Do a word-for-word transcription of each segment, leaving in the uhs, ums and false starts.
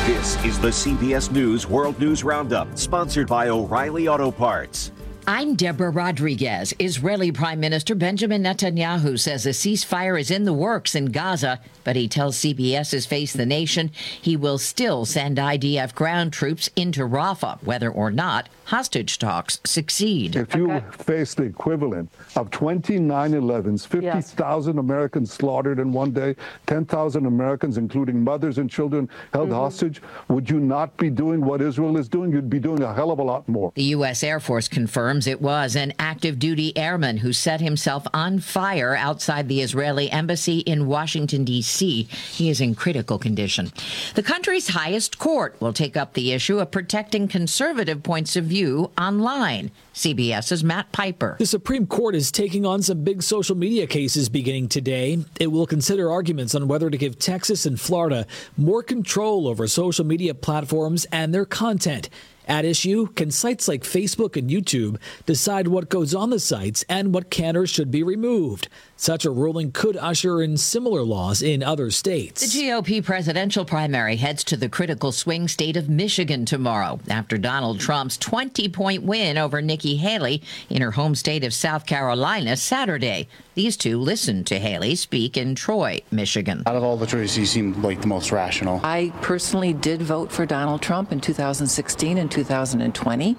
This is the C B S News World News Roundup, sponsored by O'Reilly Auto Parts. I'm Deborah Rodriguez. Israeli Prime Minister Benjamin Netanyahu says a ceasefire is in the works in Gaza, but he tells CBS's Face the Nation he will still send I D F ground troops into Rafah, whether or not hostage talks succeed. If you okay. face the equivalent of twenty nine elevens, fifty thousand yes. Americans slaughtered in one day, ten thousand Americans, including mothers and children, held mm-hmm. hostage, would you not be doing what Israel is doing? You'd be doing a hell of a lot more. The U S Air Force confirms it was an active duty airman who set himself on fire outside the Israeli embassy in Washington, D C. He is in critical condition. The country's highest court will take up the issue of protecting conservative points of view online. CBS's Matt Piper. The Supreme Court is taking on some big social media cases beginning today. It will consider arguments on whether to give Texas and Florida more control over social media platforms and their content. At issue, can sites like Facebook and YouTube decide what goes on the sites and what can or should be removed? Such a ruling could usher in similar laws in other states. The G O P presidential primary heads to the critical swing state of Michigan tomorrow after Donald Trump's twenty-point win over Nikki Haley in her home state of South Carolina Saturday. These two listened to Haley speak in Troy, Michigan. Out of all the choices, he seemed like the most rational. I personally did vote for Donald Trump in two thousand sixteen and two thousand twenty,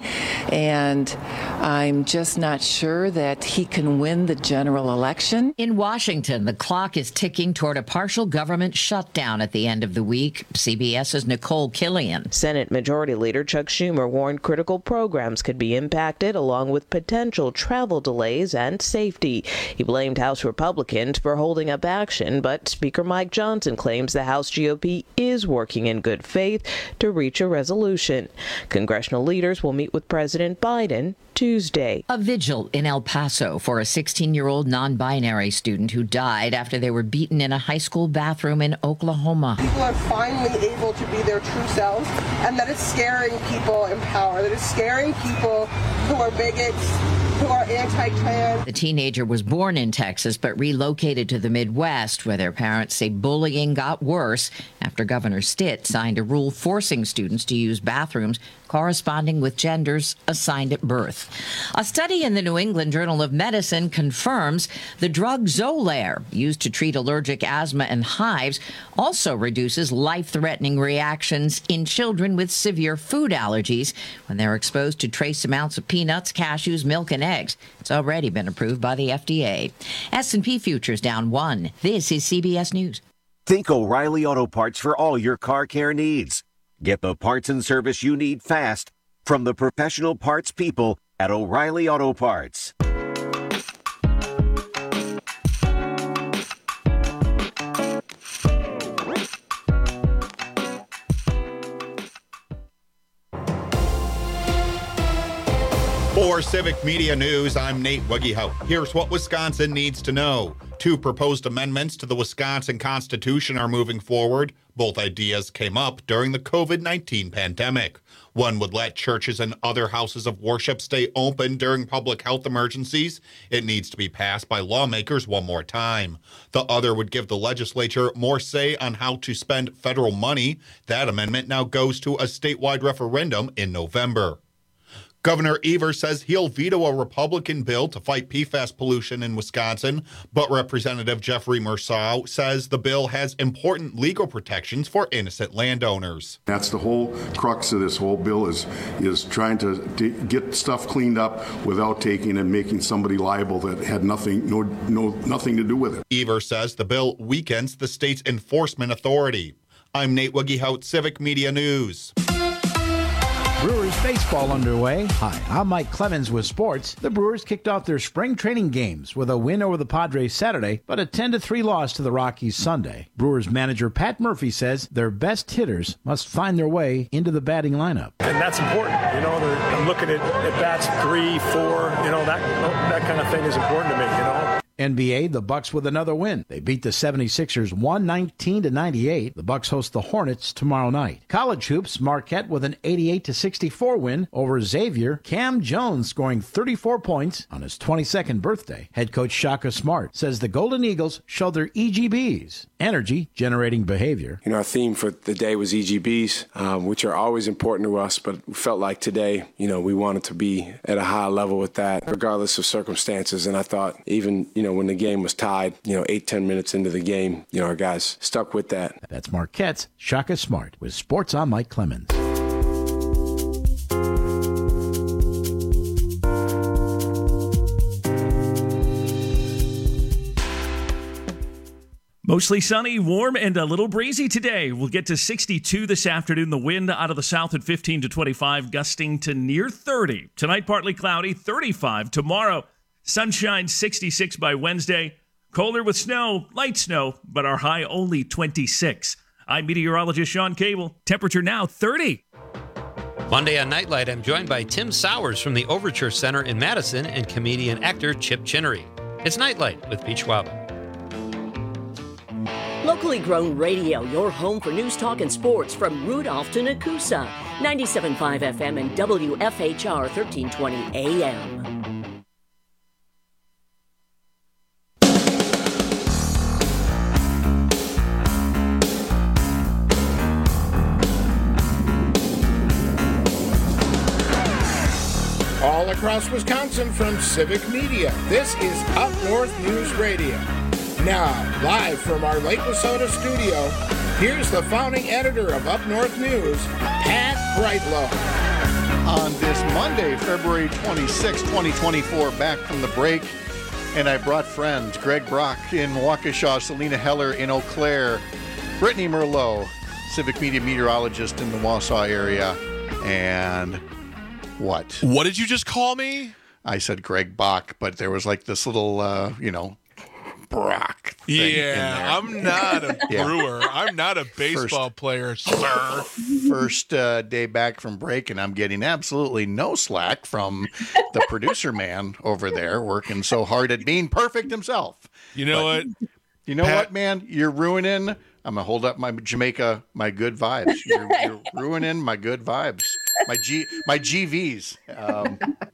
and I'm just not sure that he can win the general election. In Washington, the clock is ticking toward a partial government shutdown at the end of the week. CBS's Nicole Killian. Senate Majority Leader Chuck Schumer warned critical programs could be impacted, along with potential travel delays and safety. He blamed House Republicans for holding up action, but Speaker Mike Johnson claims the House G O P is working in good faith to reach a resolution. Congressional leaders will meet with President Biden Tuesday. A vigil in El Paso for a sixteen-year-old non-binary student who died after they were beaten in a high school bathroom in Oklahoma. People are finally able to be their true selves, and that is scaring people in power. That is scaring people who are bigots, who are anti-trans. The teenager was born in Texas but relocated to the Midwest, where their parents say bullying got worse after Governor Stitt signed a rule forcing students to use bathrooms corresponding with genders assigned at birth. A study in the New England Journal of Medicine confirms the drug Xolair, used to treat allergic asthma and hives, also reduces life-threatening reactions in children with severe food allergies when they're exposed to trace amounts of peanuts, cashews, milk, and eggs. It's already been approved by the F D A. S and P futures down one. This is C B S News. Think O'Reilly Auto Parts for all your car care needs. Get the parts and service you need fast from the professional parts people at O'Reilly Auto Parts. For Civic Media News, I'm Nate Wuggyhout. Here's what Wisconsin needs to know. Two proposed amendments to the Wisconsin Constitution are moving forward. Both ideas came up during the covid nineteen pandemic. One would let churches and other houses of worship stay open during public health emergencies. It needs to be passed by lawmakers one more time. The other would give the legislature more say on how to spend federal money. That amendment now goes to a statewide referendum in November. Governor Evers says he'll veto a Republican bill to fight P FAS pollution in Wisconsin, but Representative Jeffrey Merceau says the bill has important legal protections for innocent landowners. That's the whole crux of this whole bill is is trying to t- get stuff cleaned up without taking and making somebody liable that had nothing no no nothing to do with it. Evers says the bill weakens the state's enforcement authority. I'm Nate Wuggyhout, Civic Media News. Brewers baseball underway. Hi, I'm Mike Clemens with sports. The Brewers kicked off their spring training games with a win over the Padres Saturday, but a ten to three loss to the Rockies Sunday. Brewers manager Pat Murphy says their best hitters must find their way into the batting lineup. And that's important. You know, I'm looking at, at bats three, four, you know, that that kind of thing is important to me, you know. N B A, the Bucks with another win. They beat the seventy-sixers one nineteen to ninety-eight. The Bucks host the Hornets tomorrow night. College hoops, Marquette with an eighty-eight to sixty-four win over Xavier. Cam Jones scoring thirty-four points on his twenty-second birthday. Head coach Shaka Smart says the Golden Eagles show their E G Bs, energy generating behavior. You know, our theme for the day was E G Bs, um, which are always important to us, but we felt like today, you know, we wanted to be at a high level with that, regardless of circumstances. And I thought even, you know, when the game was tied, you know, eight, ten minutes into the game, you know, our guys stuck with that. That's Marquette's Shaka Smart with Sports on Mike Clemens. Mostly sunny, warm, and a little breezy today. We'll get to sixty-two this afternoon. The wind out of the south at fifteen to twenty-five, gusting to near thirty. Tonight, partly cloudy, thirty-five. Tomorrow, sunshine, sixty-six by Wednesday. Colder with snow, light snow, but our high only twenty-six. I'm meteorologist Sean Cable. Temperature now thirty. Monday on Nightlight, I'm joined by Tim Sowers from the Overture Center in Madison and comedian actor Chip Chinnery. It's Nightlight with Pete Schwab. Locally grown radio, your home for news, talk, and sports from Rudolph to Nakusa. ninety-seven point five F M and W F H R thirteen twenty A M. All across Wisconsin from Civic Media, this is Up North News Radio. Now, live from our Lake Wissota studio, here's the founding editor of Up North News, Pat Brightlow. On this Monday, February twenty-sixth, twenty twenty-four, back from the break, and I brought friends, Greg Brock in Waukesha, Selena Heller in Eau Claire, Brittany Merlot, Civic Media meteorologist in the Wausau area, and what? What did you just call me? I said Greg Bach, but there was like this little, uh, you know, Brock thing Yeah, I'm not a Yeah. brewer. I'm not a baseball First- player, sir. First uh, day back from break, and I'm getting absolutely no slack from the producer man over there working so hard at being perfect himself. You know But what? You know Pat- what, man? You're ruining. I'm going to hold up my Jamaica, my good vibes. You're, you're ruining my good vibes. My G, my G Vs. Um,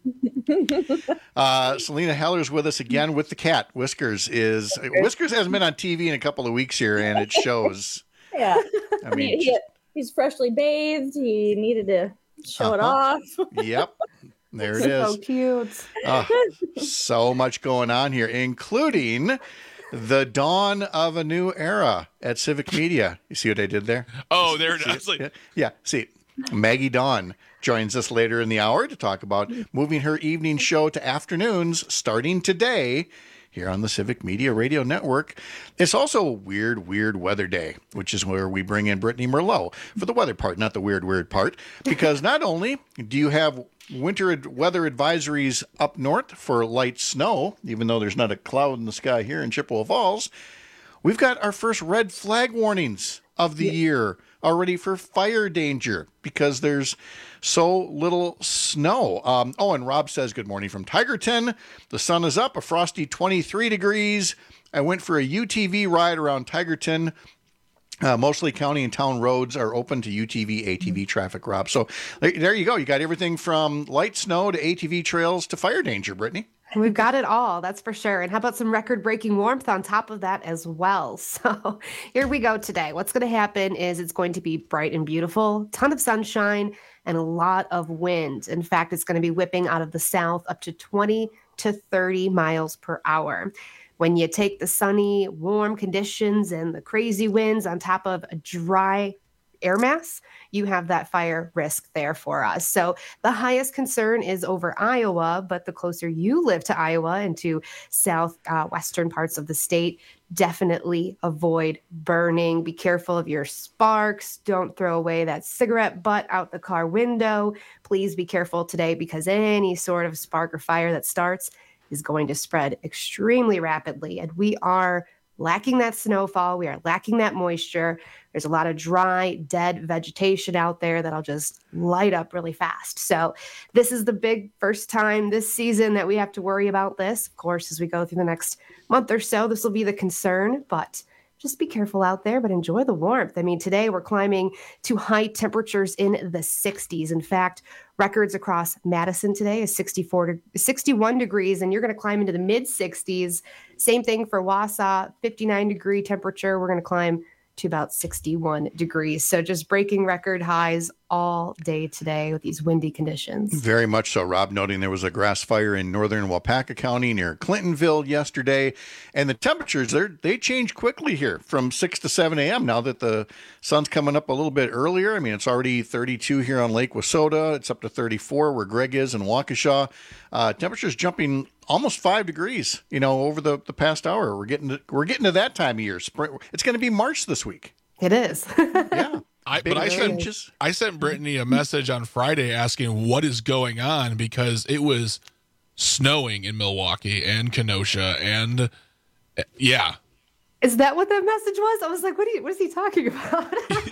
uh, Selena Heller's with us again with the cat. Whiskers is Whiskers hasn't been on T V in a couple of weeks here, and it shows. Yeah. I mean, he, he, he's freshly bathed. He needed to show it Uh-huh. off. Yep. There it is. So cute. Uh, so much going on here, including the dawn of a new era at Civic Media. You see what I did there? Oh, there it See is. it? Yeah. yeah. See, Maggie Dawn joins us later in the hour to talk about moving her evening show to afternoons starting today here on the Civic Media Radio Network. It's also a weird, weird weather day, which is where we bring in Brittany Merlot for the weather part, not the weird, weird part, because not only do you have winter ad- weather advisories up north for light snow, even though there's not a cloud in the sky here in Chippewa Falls, we've got our first red flag warnings of the year already for fire danger because there's so little snow. Um, oh, and Rob says, good morning from Tigerton. The sun is up, a frosty twenty-three degrees. I went for a U T V ride around Tigerton. Uh, mostly county and town roads are open to U T V, A T V traffic, Rob. So there you go. You got everything from light snow to A T V trails to fire danger, Brittany. We've got it all, that's for sure. And how about some record-breaking warmth on top of that as well? So here we go today. What's going to happen is it's going to be bright and beautiful, ton of sunshine, and a lot of wind. In fact, it's going to be whipping out of the south up to twenty to thirty miles per hour. When you take the sunny, warm conditions and the crazy winds on top of a dry air mass, you have that fire risk there for us. So the highest concern is over Iowa, but the closer you live to Iowa and to south uh, western parts of the state, definitely avoid burning. Be careful of your sparks. Don't throw away that cigarette butt out the car window. Please be careful today because any sort of spark or fire that starts is going to spread extremely rapidly. And we are lacking that snowfall. We are lacking that moisture. There's a lot of dry, dead vegetation out there that'll just light up really fast. So this is the big first time this season that we have to worry about this. Of course, as we go through the next month or so, this will be the concern, but just be careful out there, but enjoy the warmth. I mean, today we're climbing to high temperatures in the sixties. In fact, records across Madison today is sixty-four to sixty-one degrees, and you're going to climb into the mid sixties. Same thing for Wausau, fifty-nine degree temperature. We're going to climb to about sixty-one degrees. So just breaking record highs all day today with these windy conditions. Very much so, Rob, noting there was a grass fire in northern Waupaca County near Clintonville yesterday. And the temperatures, they they change quickly here from six to seven a.m. now that the sun's coming up a little bit earlier. I mean, it's already thirty-two here on Lake Wissota. It's up to thirty-four where Greg is in Waukesha. Uh, temperatures jumping almost five degrees, you know, over the, the past hour. We're getting to, we're getting to that time of year. Spring. It's going to be March this week. It is. Yeah. I, but I sent, I sent Brittany a message on Friday asking what is going on because it was snowing in Milwaukee and Kenosha and yeah. Is that what that message was? I was like, what, are you, what is he talking about?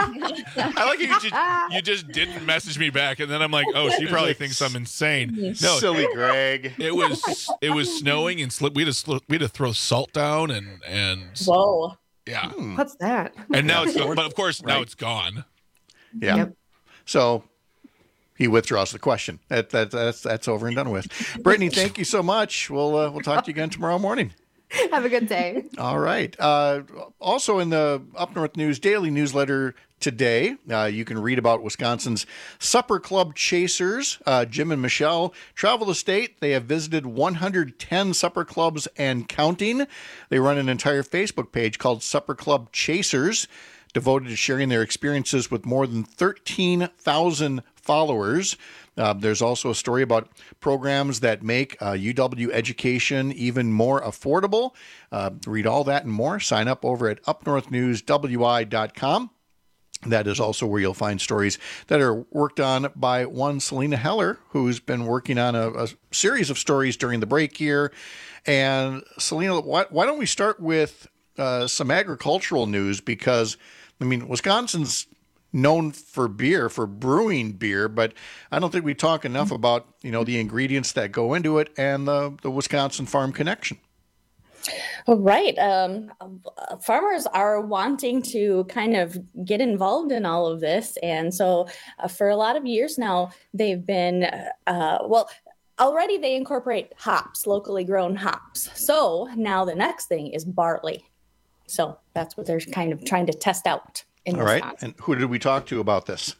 I like you just, you just didn't message me back. And then I'm like, oh, she probably thinks I'm insane. No, silly Greg. It was, it was snowing and slip. We had to, we had to throw salt down and, and whoa. Yeah. Hmm. What's that? And now it's gone. But of course, now right. it's gone. Yeah. Yep. So he withdraws the question. That, that, that's that's over and done with. Brittany, thank you so much. We'll uh, we'll talk to you again tomorrow morning. Have a good day. All right. Uh, also in the Up North News Daily newsletter today, uh, you can read about Wisconsin's Supper Club Chasers. Uh, Jim and Michelle travel the state. They have visited one hundred ten supper clubs and counting. They run an entire Facebook page called Supper Club Chasers, devoted to sharing their experiences with more than thirteen thousand followers. Uh, there's also a story about programs that make uh, U W education even more affordable. Uh, read all that and more. Sign up over at up north news w i dot com. That is also where you'll find stories that are worked on by one Selena Heller, who's been working on a, a series of stories during the break here. And Selena, why, why don't we start with uh, some agricultural news? Because, I mean, Wisconsin's known for beer, for brewing beer, but I don't think we talk enough about, you know, the ingredients that go into it and the, the Wisconsin Farm Connection. Right. Um, farmers are wanting to kind of get involved in all of this. And so uh, for a lot of years now, they've been, uh, well, already they incorporate hops, locally grown hops. So now the next thing is barley. So that's what they're kind of trying to test out. In All right. Wisconsin. And who did we talk to about this?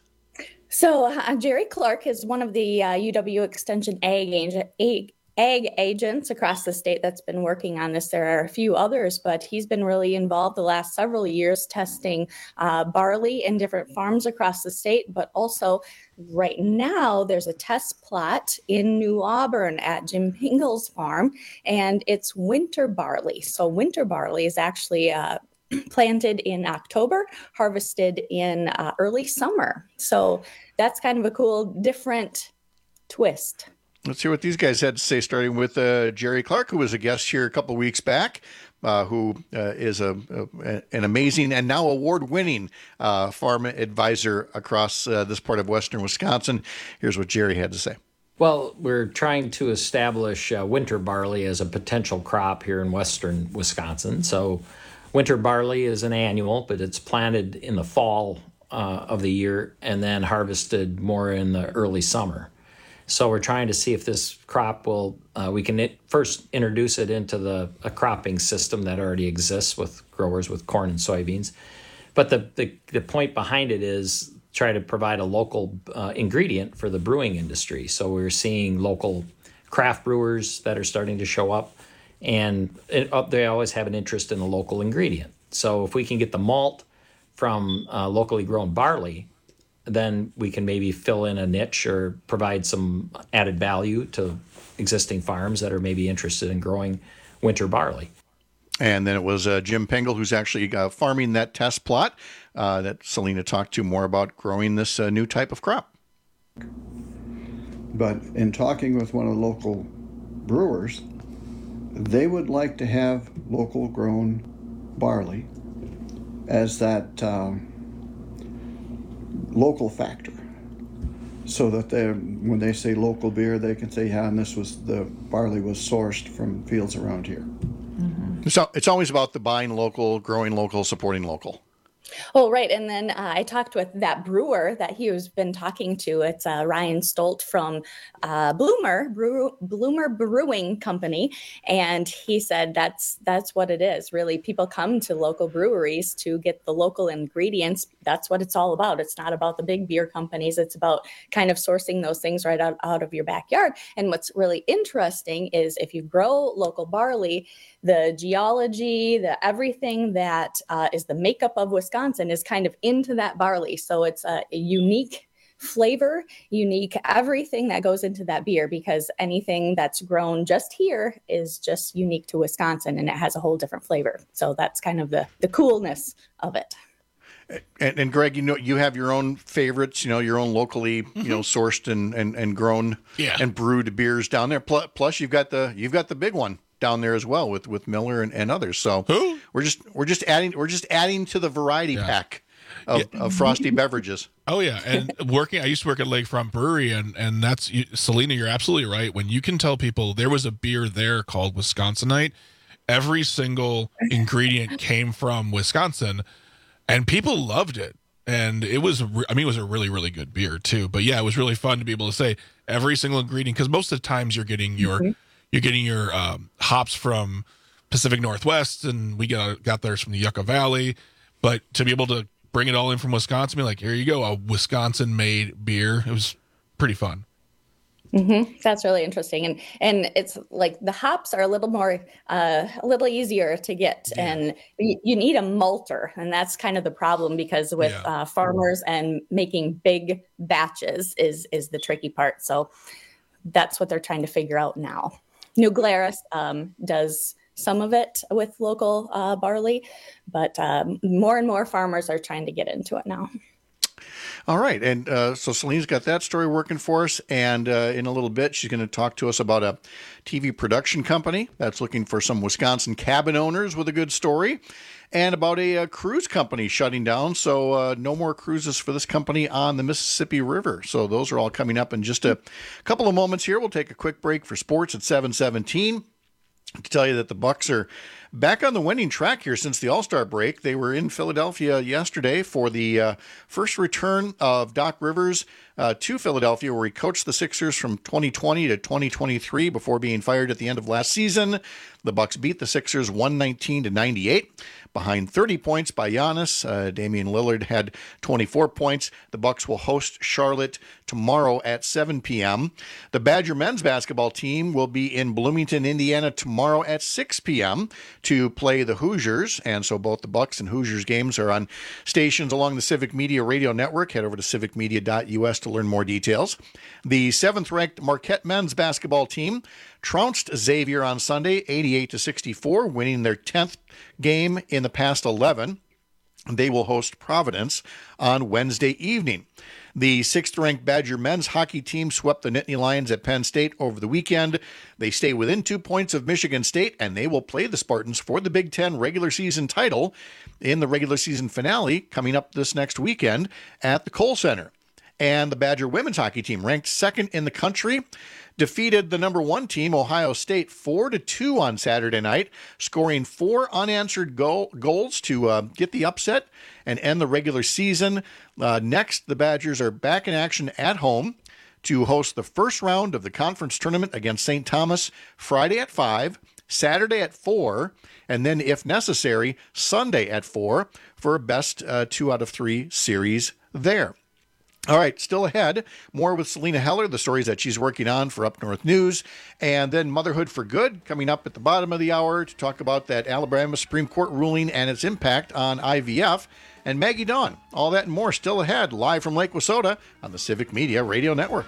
So uh, Jerry Clark is one of the uh, U W Extension ag, ag, ag agents across the state that's been working on this. There are a few others, but he's been really involved the last several years testing uh, barley in different farms across the state. But also right now there's a test plot in New Auburn at Jim Pingle's farm, and it's winter barley. So winter barley is actually uh, planted in October, harvested in uh, early summer. So that's kind of a cool, different twist. Let's hear what these guys had to say, starting with uh, Jerry Clark, who was a guest here a couple of weeks back, uh, who uh, is a, a an amazing and now award-winning uh, farm advisor across uh, this part of western Wisconsin. Here's what Jerry had to say. Well, we're trying to establish uh, winter barley as a potential crop here in western Wisconsin. So winter barley is an annual, but it's planted in the fall uh, of the year and then harvested more in the early summer. So we're trying to see if this crop will, uh, we can it, first introduce it into the a cropping system that already exists with growers with corn and soybeans. But the, the, the point behind it is try to provide a local uh, ingredient for the brewing industry. So we're seeing local craft brewers that are starting to show up. And it, uh, they always have an interest in a local ingredient. So if we can get the malt from uh, locally grown barley, then we can maybe fill in a niche or provide some added value to existing farms that are maybe interested in growing winter barley. And then it was uh, Jim Pingle, who's actually uh, farming that test plot uh, that Selena talked to more about growing this uh, new type of crop. But in talking with one of the local brewers, they would like to have local grown barley as that uh, local factor, so that they, when they say local beer, they can say, yeah, and this was, the barley was sourced from fields around here. Mm-hmm. So it's always about the buying local, growing local, supporting local. Oh, right. And then uh, I talked with that brewer that he was been talking to. It's uh, Ryan Stolt from uh, Bloomer, Brew, Bloomer Brewing Company. And he said that's that's what it is. Really, people come to local breweries to get the local ingredients. That's what it's all about. It's not about the big beer companies. It's about kind of sourcing those things right out, out of your backyard. And what's really interesting is if you grow local barley, the geology, the everything that uh, is the makeup of Wisconsin is kind of into that barley. So it's a, a unique flavor, unique everything that goes into that beer, because anything that's grown just here is just unique to Wisconsin and it has a whole different flavor. So that's kind of the, the coolness of it. And, and Greg, you know, you have your own favorites, you know, your own locally, mm-hmm. you know, sourced and, and, and grown yeah. and brewed beers down there. Plus, plus you've got the, you've got the big one down there as well with, with Miller and, and others. So Who? we're just, we're just adding, we're just adding to the variety yeah. pack of, yeah. of frosty beverages. Oh yeah. And working, I used to work at Lakefront Brewery, and, and that's, you, Selena, you're absolutely right. When you can tell people there was a beer there called Wisconsinite, every single ingredient came from Wisconsin and people loved it. And it was, I mean, it was a really, really good beer too. But yeah, it was really fun to be able to say every single ingredient, because most of the times you're getting your, mm-hmm. you're getting your um, hops from Pacific Northwest, and we got got theirs from the Yucca Valley. But to be able to bring it all in from Wisconsin, be like, here you go, a Wisconsin-made beer. It was pretty fun. Mm-hmm. That's really interesting, and and it's like the hops are a little more, uh, a little easier to get, yeah. and you, you need a malter, and that's kind of the problem, because with yeah. uh, farmers and making big batches is is the tricky part. So that's what they're trying to figure out now. New Glarus um, does some of it with local uh, barley, but um, more and more farmers are trying to get into it now. All right. And uh, so Celine's got that story working for us. And uh, in a little bit, she's going to talk to us about a T V production company that's looking for some Wisconsin cabin owners with a good story, and about a, a cruise company shutting down. So uh, no more cruises for this company on the Mississippi River. So those are all coming up in just a couple of moments here. We'll take a quick break for sports at seven seventeen. To tell you that the Bucks are back on the winning track here since the All-Star break. They were in Philadelphia yesterday for the uh, first return of Doc Rivers uh, to Philadelphia, where he coached the Sixers from twenty twenty to twenty twenty-three before being fired at the end of last season. The Bucks beat the Sixers one nineteen to ninety-eight. Behind thirty points by Giannis. Uh, Damian Lillard had twenty-four points. The Bucks will host Charlotte tomorrow at seven p.m. The Badger men's basketball team will be in Bloomington, Indiana tomorrow at six p.m. to play the Hoosiers. And so both the Bucks and Hoosiers games are on stations along the Civic Media Radio Network. Head over to civic media dot u s to learn more details. The seventh-ranked Marquette men's basketball team trounced Xavier on Sunday, eighty-eight to sixty-four, winning their tenth game in the past eleven. They will host Providence on Wednesday evening. The sixth-ranked Badger men's hockey team swept the Nittany Lions at Penn State over the weekend. They stay within two points of Michigan State, and they will play the Spartans for the Big Ten regular season title in the regular season finale coming up this next weekend at the Kohl Center. And the Badger women's hockey team, ranked second in the country, defeated the number one team, Ohio State, four to two on Saturday night, scoring four unanswered goal, goals to uh, get the upset and end the regular season. Uh, next, the Badgers are back in action at home to host the first round of the conference tournament against Saint Thomas Friday at five, Saturday at four, and then, if necessary, Sunday at four for a best uh, two out of three series there. All right, still ahead, more with Selena Heller, the stories that she's working on for Up North News, and then Motherhood for Good coming up at the bottom of the hour to talk about that Alabama Supreme Court ruling and its impact on I V F, and Maggie Dawn. All that and more still ahead, live from Lake Wissota on the Civic Media Radio Network.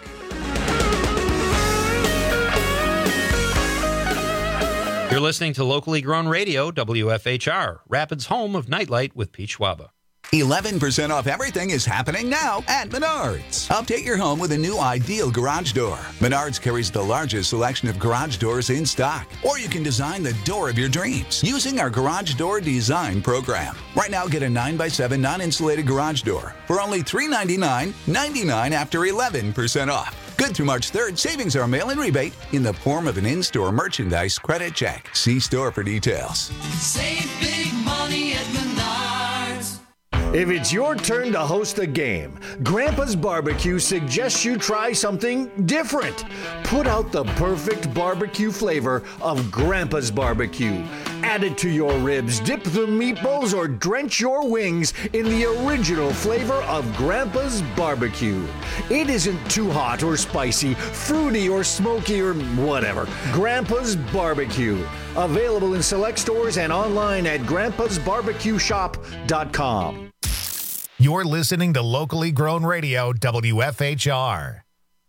You're listening to locally grown radio, W F H R, Rapids' home of Nightlight with Pete Schwaba. eleven percent off everything is happening now at Menards. Update your home with a new ideal garage door. Menards carries the largest selection of garage doors in stock. Or you can design the door of your dreams using our Garage Door Design Program. Right now, get a nine by seven non-insulated garage door for only three hundred ninety-nine dollars and ninety-nine cents after eleven percent off. Good through March third, savings are mail-in rebate in the form of an in-store merchandise credit check. See store for details. Save big money at Menards. If it's your turn to host a game, Grandpa's Barbecue suggests you try something different. Put out the perfect barbecue flavor of Grandpa's Barbecue. Add it to your ribs, dip the meatballs, or drench your wings in the original flavor of Grandpa's Barbecue. It isn't too hot or spicy, fruity or smoky or whatever. Grandpa's Barbecue. Available in select stores and online at grandpas barbecue shop dot com. You're listening to locally grown radio, W F H R.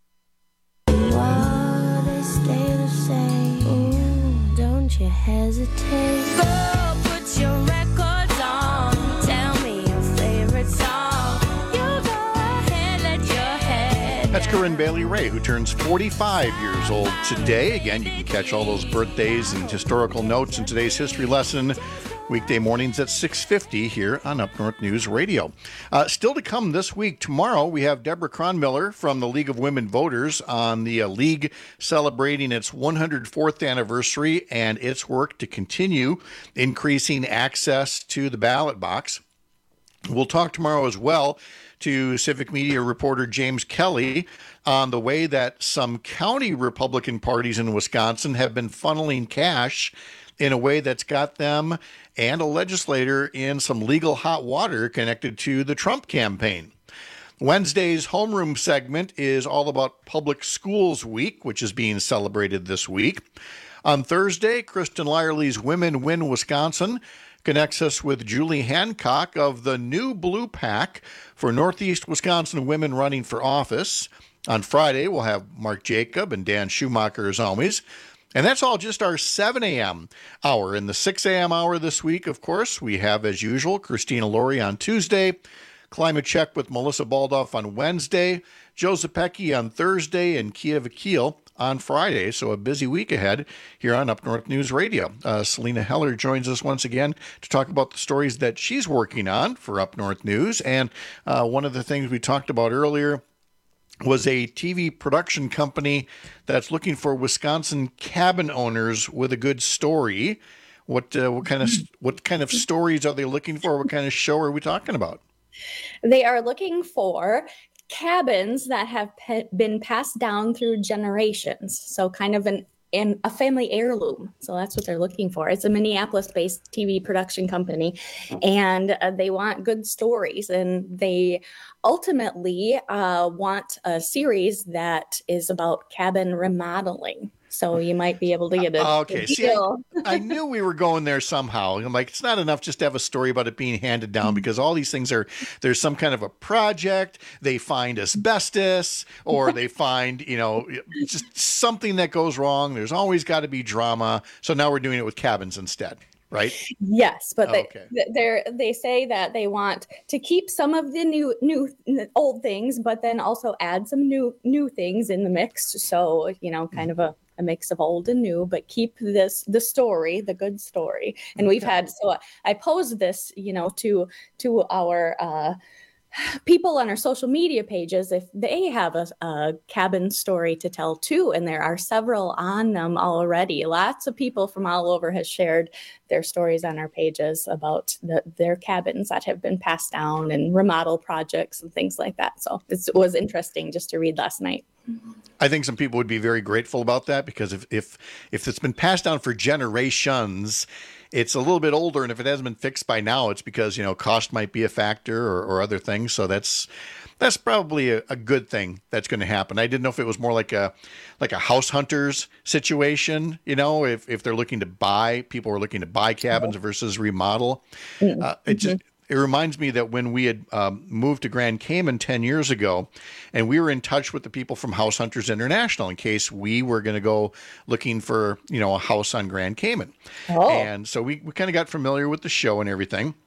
While they stay the same, ooh, don't you hesitate. Go put your records on, tell me your favorite song. You go ahead, let your head. That's Corinne Bailey Ray, who turns forty-five years old today. Again, you can catch all those birthdays and historical notes in today's history lesson. Weekday mornings at six fifty here on Up North News Radio. Uh, still to come this week, tomorrow, we have Deborah Cronmiller from the League of Women Voters on the uh, League celebrating its one hundred fourth anniversary and its work to continue increasing access to the ballot box. We'll talk tomorrow as well to Civic Media reporter James Kelly on the way that some county Republican parties in Wisconsin have been funneling cash in a way that's got them and a legislator in some legal hot water connected to the Trump campaign. Wednesday's homeroom segment is all about Public Schools Week, which is being celebrated this week. On Thursday, Kristen Lyerly's Women Win Wisconsin connects us with Julie Hancock of the New Blue Pack for Northeast Wisconsin women running for office. On Friday, we'll have Mark Jacob and Dan Schumacher as always. And that's all just our seven a.m. hour. In the six a.m. hour this week, of course, we have, as usual, Christina Laurie on Tuesday, Climate Check with Melissa Baldoff on Wednesday, Joe Zepecki on Thursday, and Kia Vakil on Friday. So a busy week ahead here on Up North News Radio. Uh, Selena Heller joins us once again to talk about the stories that she's working on for Up North News. And uh, one of the things we talked about earlier was a T V production company that's looking for Wisconsin cabin owners with a good story. What uh, what kind of what kind of stories are they looking for? What kind of show are we talking about? They are looking for cabins that have pe- been passed down through generations. So kind of an in a family heirloom. So that's what they're looking for. It's a Minneapolis-based T V production company, and uh, they want good stories, and they ultimately uh, want a series that is about cabin remodeling. So you might be able to get a, uh, okay. a deal. See, I, I knew we were going there somehow. I'm like, it's not enough just to have a story about it being handed down, because all these things are, there's some kind of a project, they find asbestos, or they find, you know, just something that goes wrong. There's always got to be drama. So now we're doing it with cabins instead. Right? Yes, but they okay. they they say that they want to keep some of the new new old things, but then also add some new new things in the mix. So, you know, kind of a, a mix of old and new, but keep this the story, the good story. And we've had so I posed this, you know, to to our uh people on our social media pages if they have a, a cabin story to tell too, and there are several on them already. Lots of people from all over has shared their stories on our pages about the, their cabins that have been passed down and remodel projects and things like that. So it was interesting just to read last night. I think some people would be very grateful about that, because if if if it's been passed down for generations, it's a little bit older, and if it hasn't been fixed by now, it's because, you know, cost might be a factor or, or other things. So that's that's probably a, a good thing that's going to happen. I didn't know if it was more like a like a house hunters situation, you know, if if they're looking to buy, people are looking to buy cabins versus remodel. Uh, it just it reminds me that when we had um, moved to Grand Cayman ten years ago, and we were in touch with the people from House Hunters International in case we were going to go looking for, you know, a house on Grand Cayman. Oh. And so we, we kind of got familiar with the show and everything.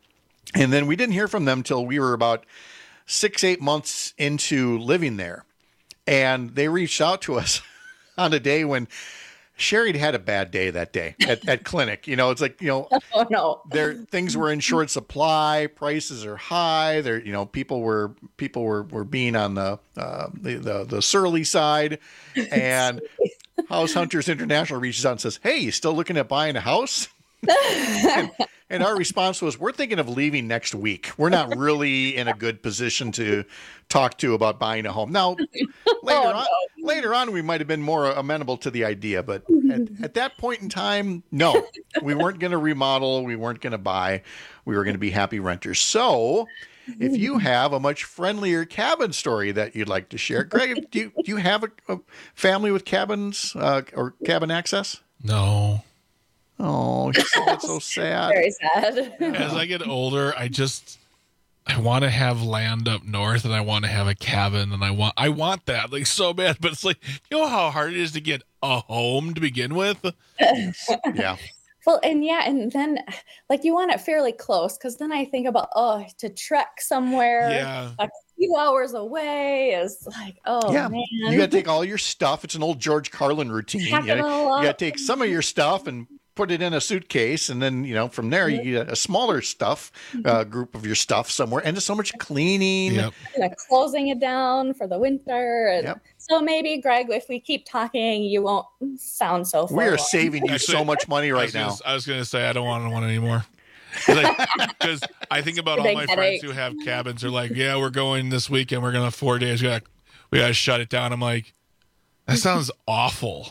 And then we didn't hear from them till we were about six, eight months into living there. And they reached out to us on a day when Sherry had a bad day that day at, at clinic. You know, it's like, you know, oh no, there things were in short supply, prices are high. There, you know, people were people were, were being on the, uh, the the the surly side, and House Hunters International reaches out and says, "Hey, you still looking at buying a house?" and, and our response was, "We're thinking of leaving next week. We're not really in a good position to talk to about buying a home." Now, later Oh, on, no. later on, we might have been more amenable to the idea, but at, at that point in time, no, we weren't going to remodel. We weren't going to buy. We were going to be happy renters. So, if you have a much friendlier cabin story that you'd like to share, Greg, do you, do you have a, a family with cabins uh, or cabin access? No. Oh, that's so sad. Very sad. As I get older, I just I want to have land up north, and I want to have a cabin, and I want I want that like so bad. But it's like, you know how hard it is to get a home to begin with. Yeah. Well, and yeah, and then like you want it fairly close, because then I think about, oh, to trek somewhere Yeah. a few hours away is like, oh yeah, man. you got to take all your stuff. It's an old George Carlin routine. You Pack it all got to up. take some of your stuff and put it in a suitcase, and then, you know, from there you get a smaller stuff uh, group of your stuff somewhere, and there's so much cleaning. Yep. Kind of closing it down for the winter. And Yep. so maybe, Greg, if we keep talking, you won't sound so We are forlorn. saving you so much money I right was gonna- now. I was going to say I don't want one anymore. Because I think about all Big my headache. friends who have cabins. They're like, "Yeah, we're going this weekend. We're going to four days. We got we got to shut it down." I'm like, that sounds awful.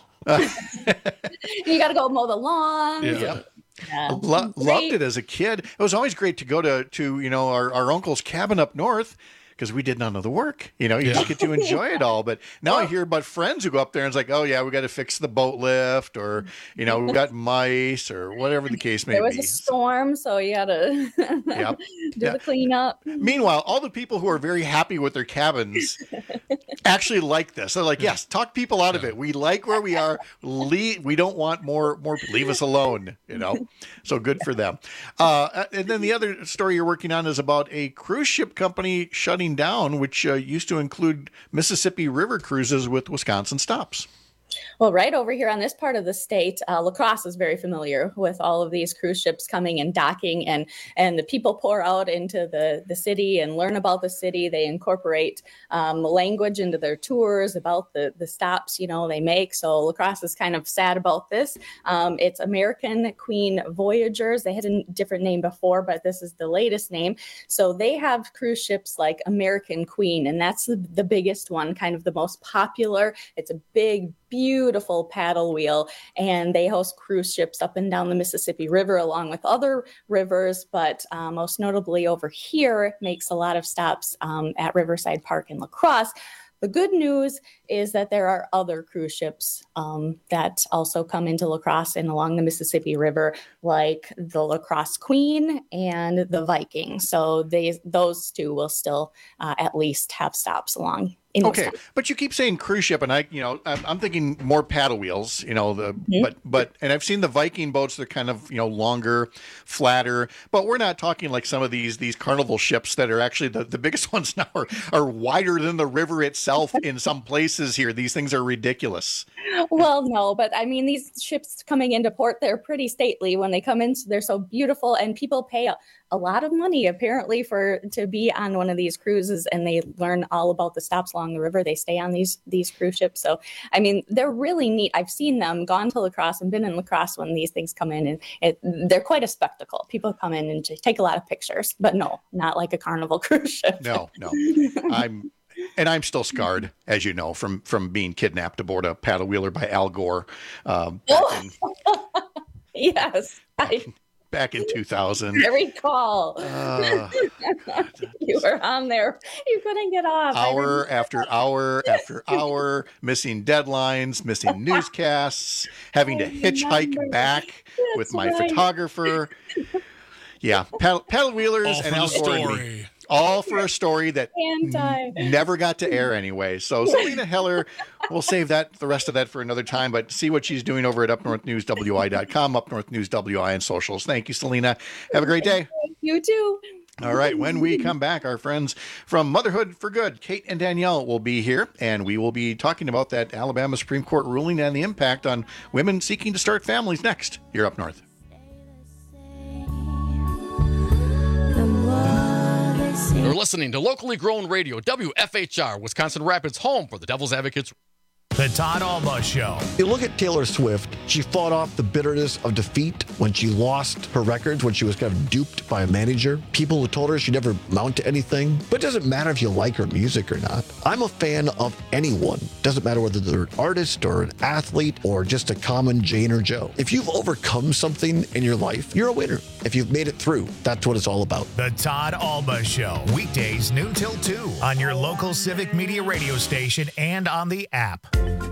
You got to go mow the lawn. Yeah. Yeah. Lo- loved it as a kid. It was always great to go to to you know our, our uncle's cabin up north, because we did none of the work. You know, you Yeah. just get to enjoy it all. But now I hear about friends who go up there and it's like, oh yeah, we got to fix the boat lift, or you know, we got mice, or whatever the case may There was be. a storm, so you got to Yep. do Yeah. the cleanup. Meanwhile, all the people who are very happy with their cabins actually like this. They're like, yes, talk people out of it. We like where we are. Le- we don't want more, more, leave us alone, you know? So good for them. Uh, and then the other story you're working on is about a cruise ship company shutting down, which uh, used to include Mississippi River cruises with Wisconsin stops. Well, right over here on this part of the state, uh, La Crosse is very familiar with all of these cruise ships coming and docking, and and the people pour out into the, the city and learn about the city. They incorporate um, language into their tours about the, the stops, you know, they make. So La Crosse is kind of sad about this. Um, it's American Queen Voyagers. They had a different name before, but this is the latest name. So they have cruise ships like American Queen, and that's the, the biggest one, kind of the most popular. It's a big, beautiful paddle wheel, and they host cruise ships up and down the Mississippi River along with other rivers, but uh, most notably over here, it makes a lot of stops um, at Riverside Park in La Crosse. The good news is that there are other cruise ships um, that also come into La Crosse and along the Mississippi River, like the La Crosse Queen and the Viking. So they, those two will still uh, at least have stops along. In Okay, Wisconsin. but you keep saying cruise ship, and I, you know, I'm, I'm thinking more paddle wheels, you know, the, Mm-hmm. but, but, and I've seen the Viking boats. They're kind of, you know, longer, flatter, but we're not talking like some of these, these carnival ships that are actually the, the biggest ones now are, are wider than the river itself in some places here. These things are ridiculous. Well, no, but I mean, these ships coming into port, they're pretty stately when they come in. So they're so beautiful, and people pay a, a lot of money apparently for to be on one of these cruises, and they learn all about the stops along the river. They stay on these these cruise ships. So, I mean, they're really neat. I've seen them, gone to La Crosse and been in La Crosse when these things come in, and it, they're quite a spectacle. People come in and just take a lot of pictures, but no, not like a carnival cruise ship. No, no, I'm, and I'm still scarred, as you know, from, from being kidnapped aboard a paddle wheeler by Al Gore. Um, back in, Yes, I, back in two thousand. I recall. Uh, You were on there. You couldn't get off. I hour remember. after hour after hour, missing deadlines, missing newscasts, having to hitchhike back with my right. photographer. Yeah, paddle, paddle wheelers All and for Al the Gore and me. story. All for a story that Anti. never got to air anyway. So Selena Heller, we'll save that the rest of that for another time, but see what she's doing over at up north news w i dot com, Up North News W I, and socials. Thank you, Selena. Have a great day. You too. All right, when we come back, our friends from Motherhood for Good, Kate and Danielle, will be here, and we will be talking about that Alabama Supreme Court ruling and the impact on women seeking to start families next. You're up north. You're listening to locally grown radio, W F H R, Wisconsin Rapids, home for the Devil's Advocates. The Todd Alba Show. You look at Taylor Swift, she fought off the bitterness of defeat when she lost her records, when she was kind of duped by a manager. People who told her she'd never mount to anything. But it doesn't matter if you like her music or not. I'm a fan of anyone. Doesn't matter whether they're an artist or an athlete or just a common Jane or Joe. If you've overcome something in your life, you're a winner. If you've made it through, that's what it's all about. The Todd Alba Show. Weekdays noon till two on your local Civic Media radio station and on the app.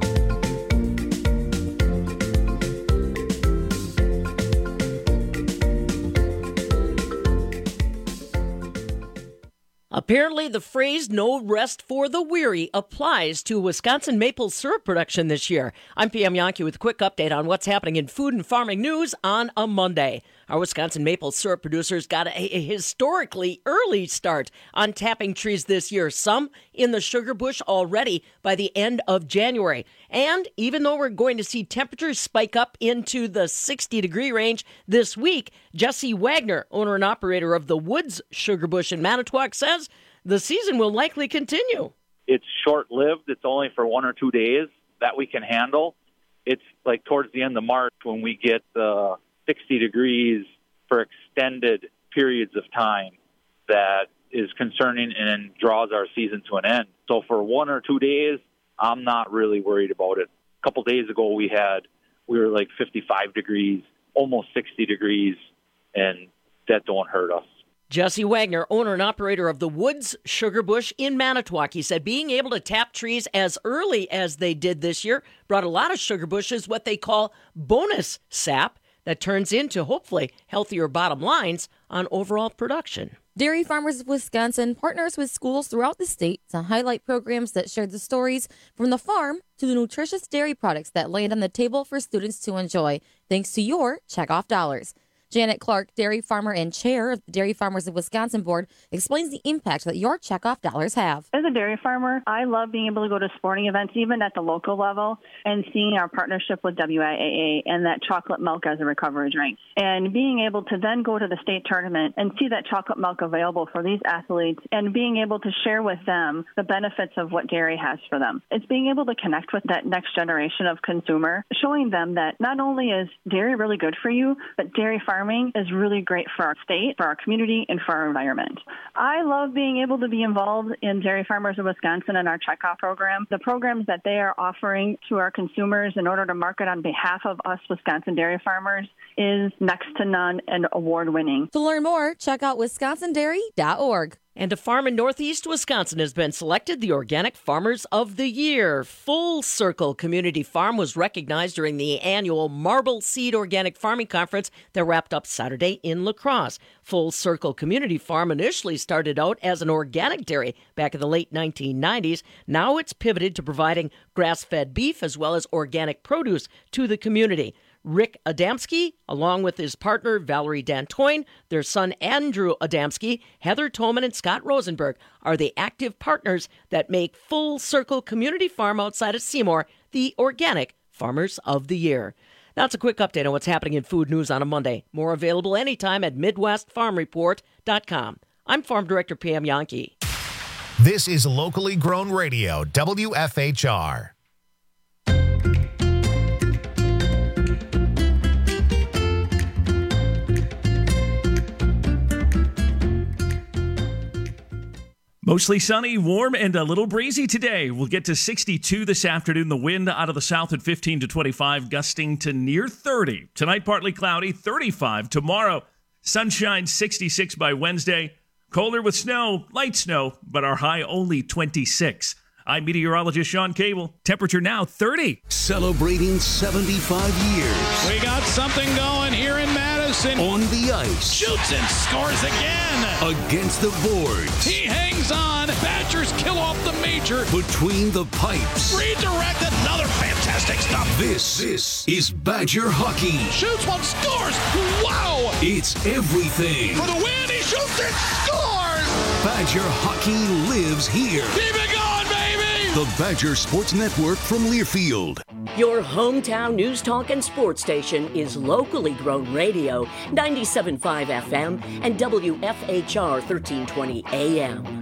Apparently, the phrase "no rest for the weary" applies to Wisconsin maple syrup production this year. I'm P M Yankee with a quick update on what's happening in food and farming news on a Monday. Our Wisconsin maple syrup producers got a, a historically early start on tapping trees this year, some in the sugar bush already by the end of January. And even though we're going to see temperatures spike up into the sixty degree range this week, Jesse Wagner, owner and operator of the Woods Sugar Bush in Manitowoc, says the season will likely continue. It's short-lived. It's only for one or two days that we can handle. It's like towards the end of March when we get the uh, sixty degrees for extended periods of time that is concerning and draws our season to an end. So for one or two days, I'm not really worried about it. A couple days ago, we had, we were like fifty-five degrees, almost sixty degrees, and that don't hurt us. Jesse Wagner, owner and operator of the Woods Sugar Bush in Manitowoc, he said being able to tap trees as early as they did this year brought a lot of sugar bushes what they call bonus sap that turns into, hopefully, healthier bottom lines on overall production. Dairy Farmers of Wisconsin partners with schools throughout the state to highlight programs that share the stories from the farm to the nutritious dairy products that land on the table for students to enjoy, thanks to your checkoff dollars. Janet Clark, dairy farmer and chair of the Dairy Farmers of Wisconsin Board, explains the impact that your checkoff dollars have. As a dairy farmer, I love being able to go to sporting events, even at the local level, and seeing our partnership with W I A A and that chocolate milk as a recovery drink. And being able to then go to the state tournament and see that chocolate milk available for these athletes and being able to share with them the benefits of what dairy has for them. It's being able to connect with that next generation of consumer, showing them that not only is dairy really good for you, but dairy farming Farming is really great for our state, for our community, and for our environment. I love being able to be involved in Dairy Farmers of Wisconsin and our checkoff program. The programs that they are offering to our consumers in order to market on behalf of us Wisconsin dairy farmers is next to none and award-winning. To learn more, check out wisconsin dairy dot org. And a farm in northeast Wisconsin has been selected the Organic Farmers of the Year. Full Circle Community Farm was recognized during the annual Marble Seed Organic Farming Conference that wrapped up Saturday in La Crosse. Full Circle Community Farm initially started out as an organic dairy back in the late nineteen nineties. Now it's pivoted to providing grass-fed beef as well as organic produce to the community. Rick Adamski, along with his partner Valerie Dantoine, their son Andrew Adamski, Heather Toman, and Scott Rosenberg are the active partners that make Full Circle Community Farm outside of Seymour the Organic Farmers of the Year. That's a quick update on what's happening in food news on a Monday. More available anytime at midwest farm report dot com. I'm Farm Director P M Yankee. This is locally grown radio, W F H R. Mostly sunny, warm, and a little breezy today. We'll get to sixty-two this afternoon. The wind out of the south at fifteen to twenty-five, gusting to near thirty. Tonight, partly cloudy, thirty-five. Tomorrow, sunshine, sixty-six by Wednesday. Colder with snow, light snow, but our high only twenty-six. I'm meteorologist Sean Cable. Temperature now thirty. Celebrating seventy-five years. We got something going here in Madison. On the ice. Shoots and scores again. Against the boards. He hangs on. Badgers kill off the major. Between the pipes. Redirect, another fantastic stop. This, this is Badger hockey. Shoots one, scores. Wow. It's everything. For the win, he shoots and scores. Badger hockey lives here. Keep it going, baby! The Badger Sports Network from Learfield. Your hometown news talk and sports station is locally grown radio, ninety-seven point five F M and W F H R thirteen twenty A M.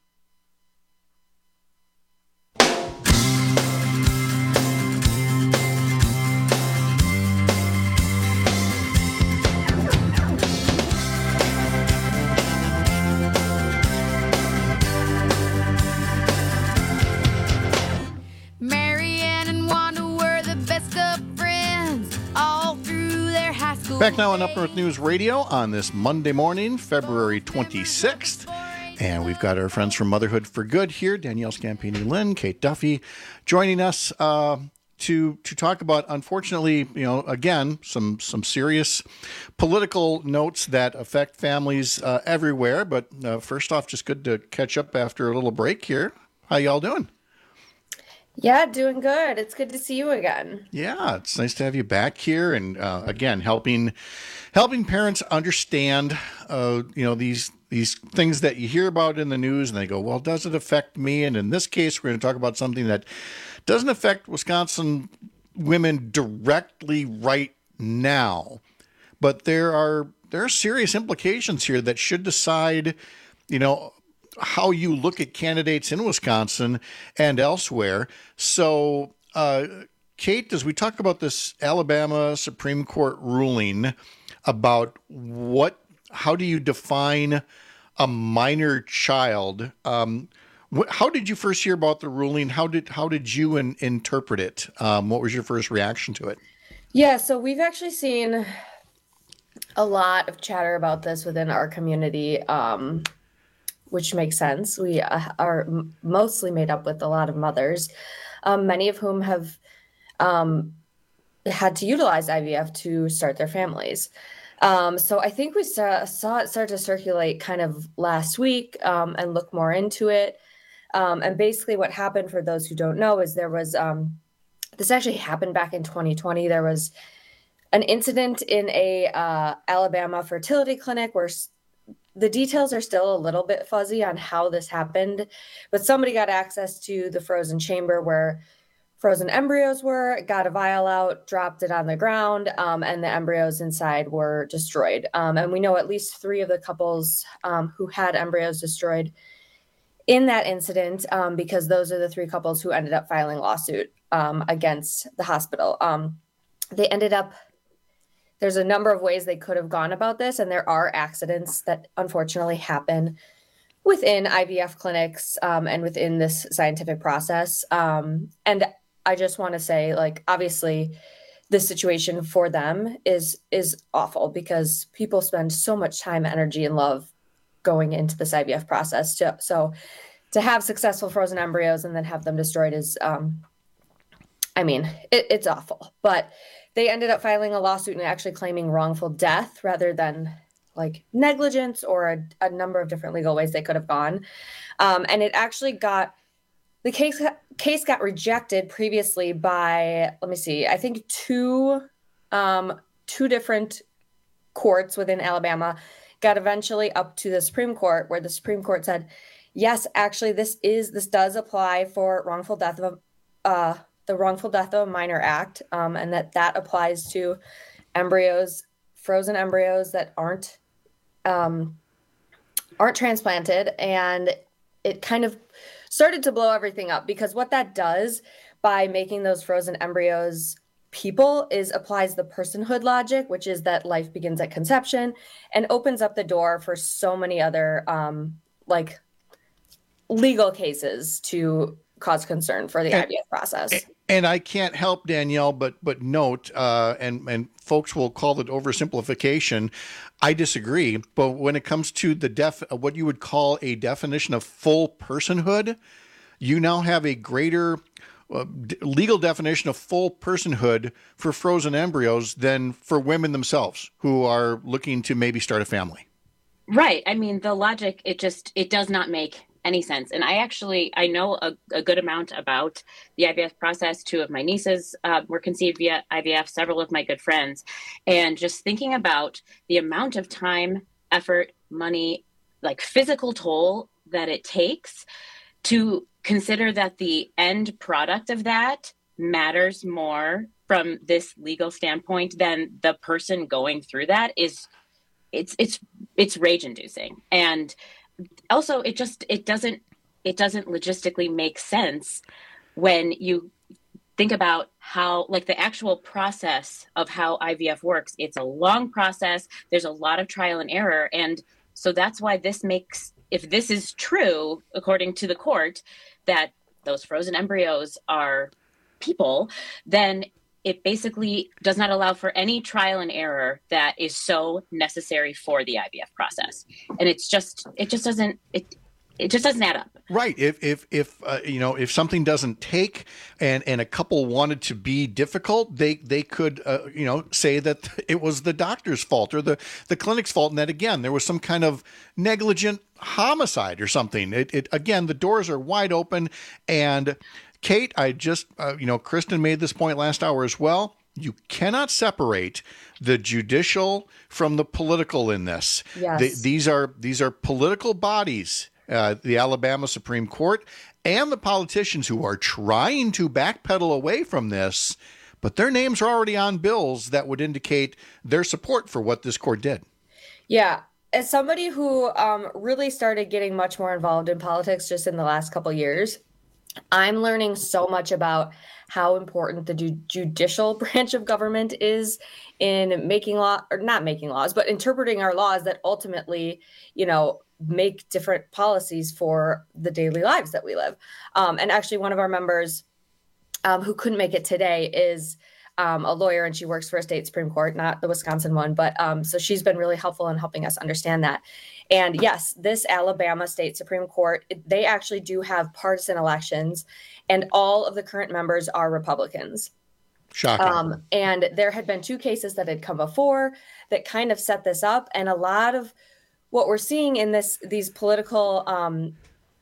Back now on Up North News Radio on this Monday morning, February twenty-sixth. And we've got our friends from Motherhood for Good here, Danielle Scampini-Lynn, Kate Duffy, joining us uh, to to talk about, unfortunately, you know, again, some some serious political notes that affect families uh, everywhere. But uh, first off, just good to catch up after a little break here. How y'all doing? Yeah, doing good. It's good to see you again. Yeah, it's nice to have you back here, and uh, again, helping helping parents understand, uh, you know, these these things that you hear about in the news, and they go, well, does it affect me? And in this case, we're going to talk about something that doesn't affect Wisconsin women directly right now, but there are there are serious implications here that should decide, you know, how you look at candidates in Wisconsin and elsewhere. So, uh, Kate, as we talk about this Alabama Supreme Court ruling about what, how do you define a minor child? Um, wh- how did you first hear about the ruling? How did how did you in, interpret it? Um, what was your first reaction to it? Yeah, so we've actually seen a lot of chatter about this within our community. Um, which makes sense. We uh, are m- mostly made up with a lot of mothers, um, many of whom have um, had to utilize I V F to start their families. Um, so I think we saw, saw it start to circulate kind of last week um, and look more into it. Um, and basically what happened, for those who don't know, is there was, um, this actually happened back in twenty twenty. There was an incident in a uh, Alabama fertility clinic where the details are still a little bit fuzzy on how this happened, but somebody got access to the frozen chamber where frozen embryos were, got a vial out, dropped it on the ground, um, and the embryos inside were destroyed. Um, and we know at least three of the couples um, who had embryos destroyed in that incident, um, because those are the three couples who ended up filing lawsuit um, against the hospital. Um, they ended up There's a number of ways they could have gone about this, and there are accidents that unfortunately happen within I V F clinics um, and within this scientific process. Um, and I just want to say, like, obviously, this situation for them is is awful because people spend so much time, energy, and love going into this I V F process. To, so to have successful frozen embryos and then have them destroyed is, um, I mean, it, it's awful. But they ended up filing a lawsuit and actually claiming wrongful death rather than like negligence or a, a number of different legal ways they could have gone. Um, and it actually got, the case case got rejected previously by, let me see, I think two, um, two different courts within Alabama, got eventually up to the Supreme Court, where the Supreme Court said, yes, actually this is, this does apply for wrongful death of a, uh, the Wrongful Death of a Minor Act, um, and that that applies to embryos, frozen embryos that aren't um, aren't transplanted. And it kind of started to blow everything up, because what that does by making those frozen embryos people is applies the personhood logic, which is that life begins at conception, and opens up the door for so many other um, like legal cases to cause concern for the and, I V F process. And I can't help, Danielle, but but note, uh, and, and folks will call it oversimplification. I disagree. But when it comes to the def, what you would call a definition of full personhood, you now have a greater uh, d- legal definition of full personhood for frozen embryos than for women themselves who are looking to maybe start a family. Right. I mean, the logic, it just, it does not make any sense. And I actually, I know a, a good amount about the I V F process. Two of my nieces uh, were conceived via I V F, several of my good friends. And just thinking about the amount of time, effort, money, like physical toll that it takes to consider that the end product of that matters more from this legal standpoint than the person going through that is it's it's it's rage inducing. And also it just it doesn't it doesn't logistically make sense when you think about how, like, the actual process of how I V F works. It's a long process. There's a lot of trial and error. And so that's why this makes, if this is true, according to the court, that those frozen embryos are people, then it basically does not allow for any trial and error that is so necessary for the I V F process. And it's just, it just doesn't, it, it just doesn't add up. Right. If if if uh, you know, if something doesn't take, and and a couple wanted to be difficult, they they could uh, you know, say that it was the doctor's fault or the the clinic's fault, and that again there was some kind of negligent homicide or something. It, it again, the doors are wide open. And Kate, I just uh, you know, Kristen made this point last hour as well. You cannot separate the judicial from the political in this. Yes. They, these are these are political bodies. Uh, the Alabama Supreme Court and the politicians who are trying to backpedal away from this, but their names are already on bills that would indicate their support for what this court did. Yeah. As somebody who um, really started getting much more involved in politics just in the last couple years, I'm learning so much about how important the ju- judicial branch of government is in making law, or not making laws, but interpreting our laws that ultimately, you know, make different policies for the daily lives that we live. Um, and actually, one of our members um, who couldn't make it today is um, a lawyer, and she works for a state Supreme Court, not the Wisconsin one. But um, so she's been really helpful in helping us understand that. And yes, this Alabama State Supreme Court, they actually do have partisan elections, and all of the current members are Republicans. Shocking. Um, and there had been two cases that had come before that kind of set this up. And a lot of what we're seeing in this these political um,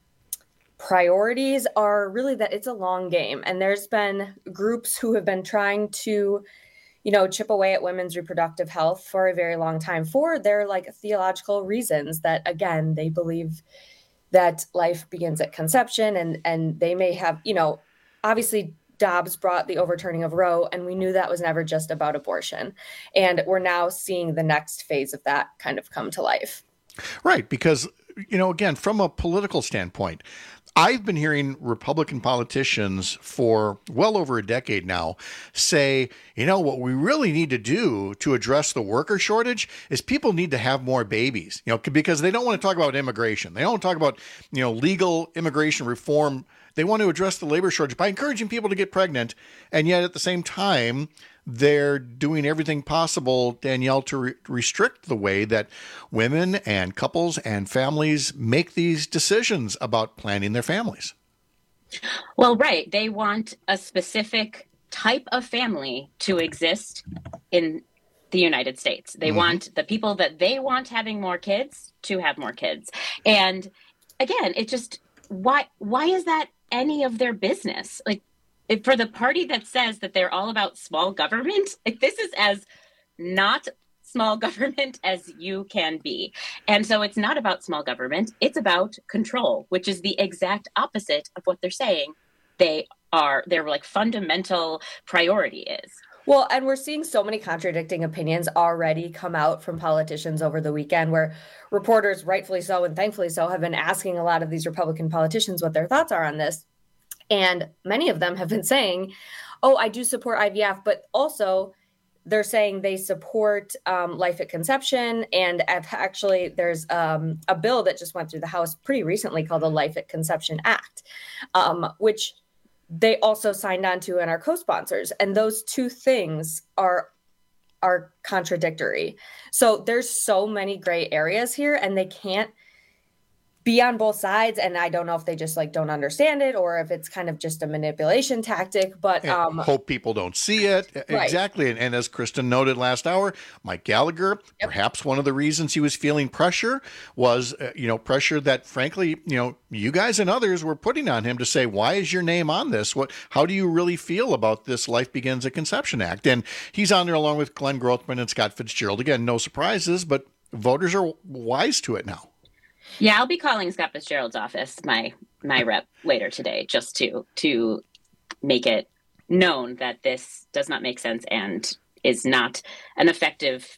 priorities are really that it's a long game. And there's been groups who have been trying to, you know, chip away at women's reproductive health for a very long time for their like theological reasons that, again, they believe that life begins at conception, and and they may have, you know, obviously Dobbs brought the overturning of Roe, and we knew that was never just about abortion. And we're now seeing the next phase of that kind of come to life. Right, because, you know, again, from a political standpoint, I've been hearing Republican politicians for well over a decade now say, you know, what we really need to do to address the worker shortage is people need to have more babies, you know, because they don't want to talk about immigration. They don't want to talk about, you know, legal immigration reform. They want to address the labor shortage by encouraging people to get pregnant. And yet at the same time, they're doing everything possible, Danielle, to re- restrict the way that women and couples and families make these decisions about planning their families. Well, right. They want a specific type of family to exist in the United States. They mm-hmm. want the people that they want having more kids to have more kids. And again, it just, why, why is that any of their business? Like, if for the party that says that they're all about small government, like, this is as not small government as you can be. And so it's not about small government. It's about control, which is the exact opposite of what they're saying they are, their like fundamental priority is. Well, and we're seeing so many contradicting opinions already come out from politicians over the weekend, where reporters, rightfully so and thankfully so, have been asking a lot of these Republican politicians what their thoughts are on this. And many of them have been saying, oh, I do support I V F, but also they're saying they support um, life at conception. And I've actually, there's um, a bill that just went through the House pretty recently called the Life at Conception Act, um, which they also signed on to and are co-sponsors. And those two things are are contradictory. So there's so many gray areas here, and they can't be on both sides. And I don't know if they just like don't understand it, or if it's kind of just a manipulation tactic, but um, hope people don't see it. Right. Exactly. And, and as Kristen noted last hour, Mike Gallagher, yep. perhaps one of the reasons he was feeling pressure was, uh, you know, pressure that frankly, you know, you guys and others were putting on him to say, why is your name on this? What, how do you really feel about this Life Begins at Conception Act? And he's on there along with Glenn Grothman and Scott Fitzgerald. Again, no surprises, but voters are wise to it now. Yeah, I'll be calling Scott Fitzgerald's office, my my rep, later today, just to to make it known that this does not make sense and is not an effective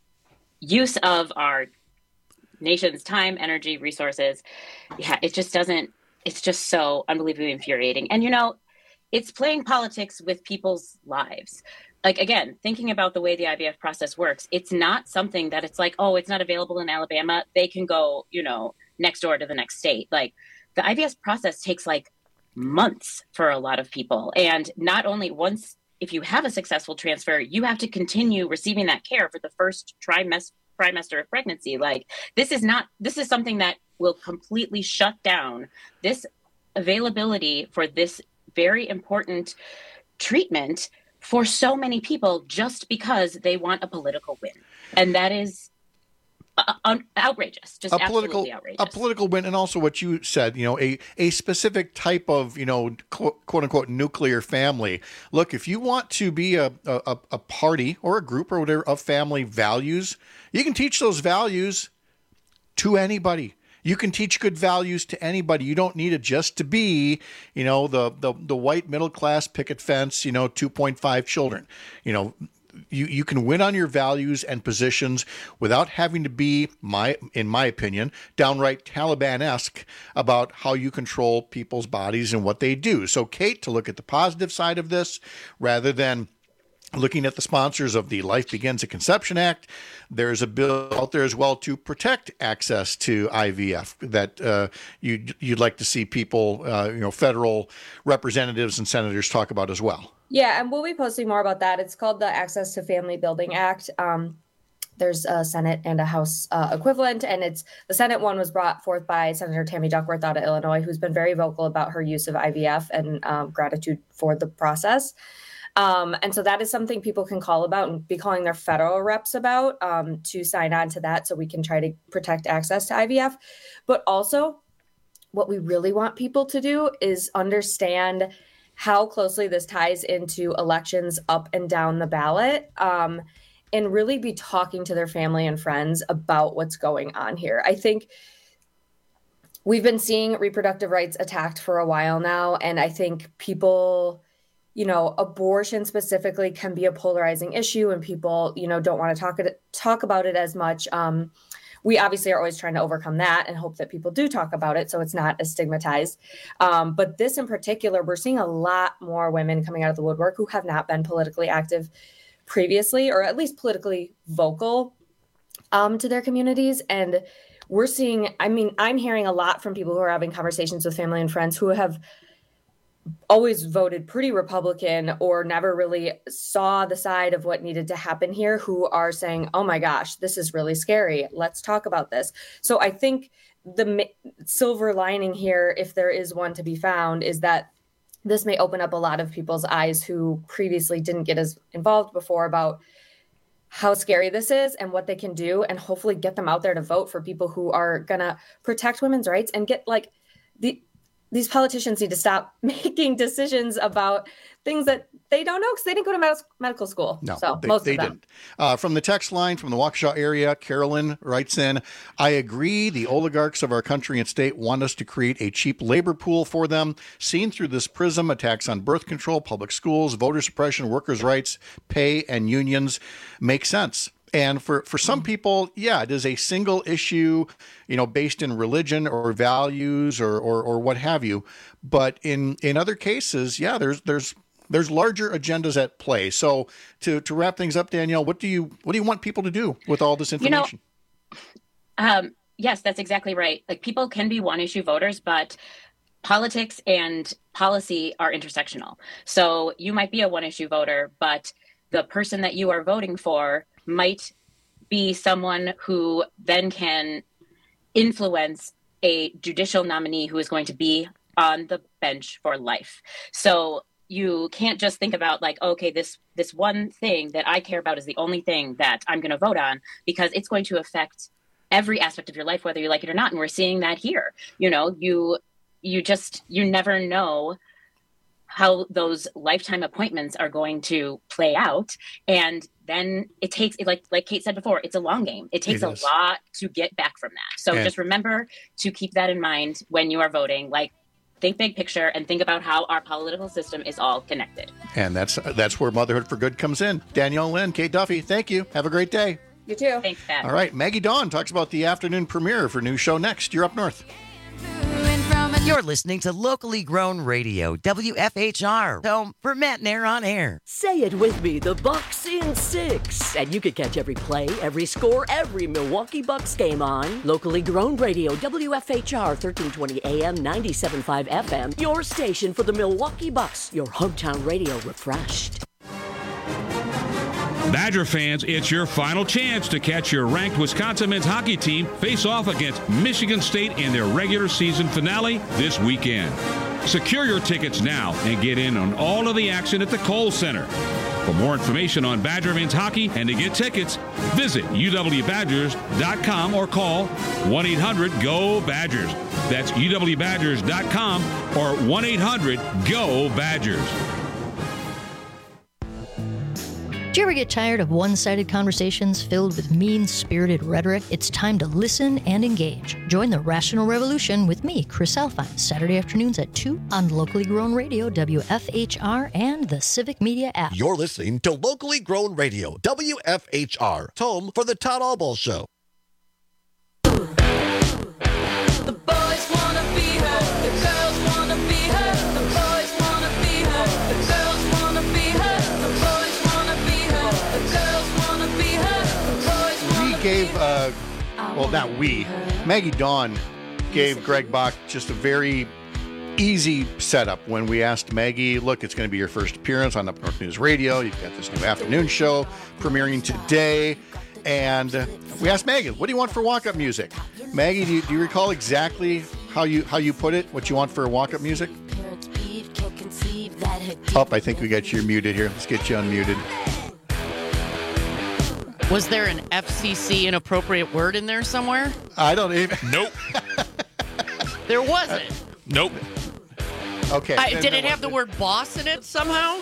use of our nation's time, energy, resources. Yeah, it just doesn't. It's just so unbelievably infuriating. And you know, it's playing politics with people's lives. Like, again, thinking about the way the I V F process works, it's not something that it's like, oh, it's not available in Alabama. They can go, you know, next door to the next state. Like, the I V F process takes like months for a lot of people. And not only once, if you have a successful transfer, you have to continue receiving that care for the first trimester, trimester of pregnancy. Like, this is not, this is something that will completely shut down this availability for this very important treatment for so many people just because they want a political win. And that is uh, un- outrageous, just a political, absolutely outrageous. A political win, and also what you said, you know, a, a specific type of, you know, quote, quote unquote, nuclear family. Look, if you want to be a, a, a party or a group or whatever of family values, you can teach those values to anybody. You can teach good values to anybody. You don't need it just to be, you know, the the, the white middle class picket fence, you know, two point five children. You know, you, you can win on your values and positions without having to be, my in my opinion, downright Taliban-esque about how you control people's bodies and what they do. So, Kate, to look at the positive side of this rather than looking at the sponsors of the Life Begins at Conception Act, there's a bill out there as well to protect access to I V F that uh, you'd, you'd like to see people, uh, you know, federal representatives and senators talk about as well. Yeah, and we'll be posting more about that. It's called the Access to Family Building Act. Um, there's a Senate and a House uh, equivalent, and it's the Senate one was brought forth by Senator Tammy Duckworth out of Illinois, who's been very vocal about her use of I V F and um, gratitude for the process. Um, and so that is something people can call about and be calling their federal reps about um, to sign on to that so we can try to protect access to I V F. But also, what we really want people to do is understand how closely this ties into elections up and down the ballot um, and really be talking to their family and friends about what's going on here. I think we've been seeing reproductive rights attacked for a while now, and I think people... you know, abortion specifically can be a polarizing issue and people, you know, don't want to talk it, talk about it as much. Um, we obviously are always trying to overcome that and hope that people do talk about it so it's not as stigmatized. Um, but this in particular, we're seeing a lot more women coming out of the woodwork who have not been politically active previously, or at least politically vocal um, to their communities. And we're seeing, I mean, I'm hearing a lot from people who are having conversations with family and friends who have always voted pretty Republican or never really saw the side of what needed to happen here, who are saying, oh my gosh, this is really scary. Let's talk about this. So I think the silver lining here, if there is one to be found, is that this may open up a lot of people's eyes who previously didn't get as involved before about how scary this is and what they can do, and hopefully get them out there to vote for people who are going to protect women's rights and get like the these politicians need to stop making decisions about things that they don't know because they didn't go to med- medical school. No, so they, most they of them. didn't. Uh, from the text line from the Waukesha area, Carolyn writes in, I agree the oligarchs of our country and state want us to create a cheap labor pool for them. Seen through this prism, attacks on birth control, public schools, voter suppression, workers' rights, pay, and unions make sense. And for, for some people, yeah, it is a single issue, you know, based in religion or values or, or, or what have you. But in, in other cases, yeah, there's there's there's larger agendas at play. So to, to wrap things up, Danielle, what do you what do you want people to do with all this information? You know, um, yes, that's exactly right. Like, people can be one issue voters, but politics and policy are intersectional. So you might be a one issue voter, but the person that you are voting for might be someone who then can influence a judicial nominee who is going to be on the bench for life. So you can't just think about like, okay, this this one thing that I care about is the only thing that I'm going to vote on, because it's going to affect every aspect of your life, whether you like it or not. And we're seeing that here. You know, you you just you never know how those lifetime appointments are going to play out. And then it takes it like like Kate said before, it's a long game. It takes It a is. lot to get back from that. So And- just remember to keep that in mind when you are voting. Like, think big picture and think about how our political system is all connected. And that's that's where Motherhood for Good comes in. Danielle Lynn, Kate Duffy, thank you. Have a great day. You too. Thanks, Pat. All right, Maggie Dawn talks about the afternoon premiere for new show next. You're up north. You're listening to locally grown radio, W F H R, home for Matt and Air on Air. Say it with me, the Bucks in six. And you can catch every play, every score, every Milwaukee Bucks game on locally grown radio, W F H R, thirteen twenty A M, ninety-seven point five F M, your station for the Milwaukee Bucks, your hometown radio refreshed. Badger fans, it's your final chance to catch your ranked Wisconsin men's hockey team face off against Michigan State in their regular season finale this weekend. Secure your tickets now and get in on all of the action at the Kohl Center. For more information on Badger men's hockey and to get tickets, visit U W Badgers dot com or call one eight hundred G O Badgers. That's U W Badgers dot com or one eight hundred G O Badgers. Do you ever get tired of one-sided conversations filled with mean-spirited rhetoric? It's time to listen and engage. Join the Rational Revolution with me, Chris Alfine, Saturday afternoons at two on locally grown radio, W F H R, and the Civic Media app. You're listening to locally grown radio, W F H R. It's home for the Todd Allball Show. The boys wanna be her, the girls wanna be her, the boys wanna be her, the girls wanna be her, the boys wanna be her, the girls wanna be her, the boys wanna We gave, uh, well, not we, Maggie Dawn gave Greg Bach just a very easy setup when we asked Maggie, look, it's going to be your first appearance on Up North News Radio. You've got this new afternoon show premiering today. And uh, we asked Maggie, what do you want for walk-up music? Maggie, do you, do you recall exactly how you how you put it, what you want for walk-up music? Oh, I think we got you muted here. Let's get you unmuted. Was there an F C C inappropriate word in there somewhere? I don't even. Nope. There wasn't. Nope. Okay. I, did it have the word boss in it somehow?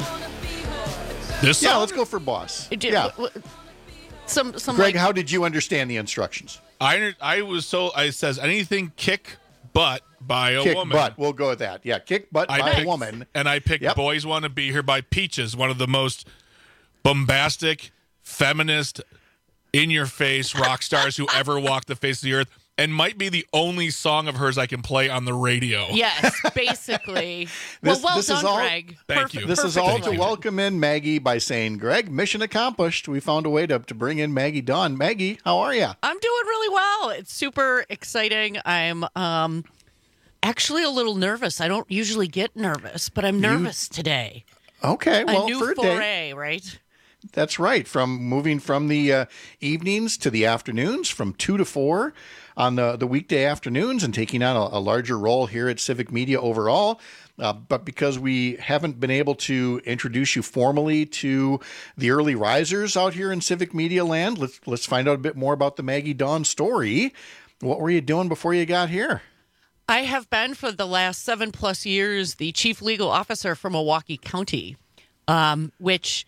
This yeah, song? let's go for boss. It did- yeah. w- w- Some, some Greg, like, how did you understand the instructions? I I was so I says anything kick butt by a Kick woman. butt. We'll go with that. Yeah, kick butt I by picked, a woman. And I picked Yep. Boys Want to Be Here by Peaches, one of the most bombastic, feminist, in-your-face rock stars who ever walked the face of the earth, and might be the only song of hers I can play on the radio. yes, basically. This- well, well this is done, all- Greg. Thank Perfect, you. This is perfect all to play. welcome in Maggie by saying, Greg, mission accomplished. We found a way to, to bring in Maggie Dawn. Maggie, how are you? I'm doing really well. It's super exciting. I'm um actually a little nervous. I don't usually get nervous, but I'm nervous today. Okay, well, a new for a foray, day. right? That's right. From moving from the uh, evenings to the afternoons, from two to four on the, the weekday afternoons, and taking on a, a larger role here at Civic Media overall. Uh, but because we haven't been able to introduce you formally to the early risers out here in Civic Media land, let's let's find out a bit more about the Maggie Dawn story. What were you doing before you got here? I have been for the last seven plus years the chief legal officer for Milwaukee County, um, which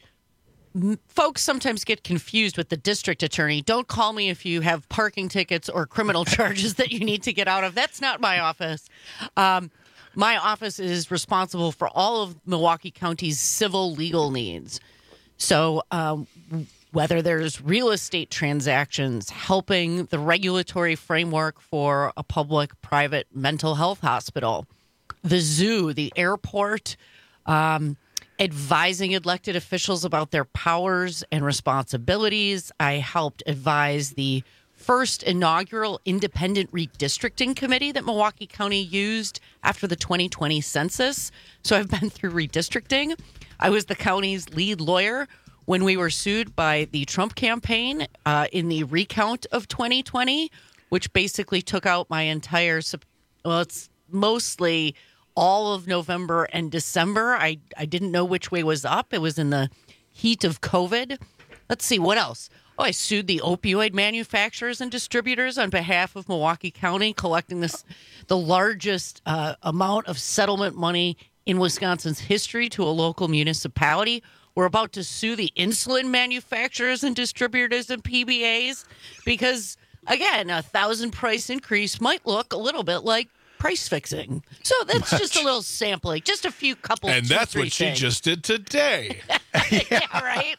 m- folks sometimes get confused with the district attorney. Don't call me if you have parking tickets or criminal charges that you need to get out of. That's not my office. Um, my office is responsible for all of Milwaukee County's civil legal needs. So um, whether there's real estate transactions, helping the regulatory framework for a public-private mental health hospital, the zoo, the airport, um, advising elected officials about their powers and responsibilities. I helped advise the first inaugural independent redistricting committee that Milwaukee County used after the twenty twenty census. So I've been through redistricting. I was the county's lead lawyer when we were sued by the Trump campaign uh, in the recount of twenty twenty, which basically took out my entire, Sep- well, it's mostly all of November and December. I, I didn't know which way was up. It was in the heat of COVID. Let's see, what else? Oh, I sued the opioid manufacturers and distributors on behalf of Milwaukee County, collecting this the largest uh, amount of settlement money in Wisconsin's history to a local municipality, we're about to sue the insulin manufacturers and distributors and P B As because, again, a thousand price increase might look a little bit like price fixing. So that's just a little sampling, just a few couple. And two, that's three what she things. just did today. Yeah, right.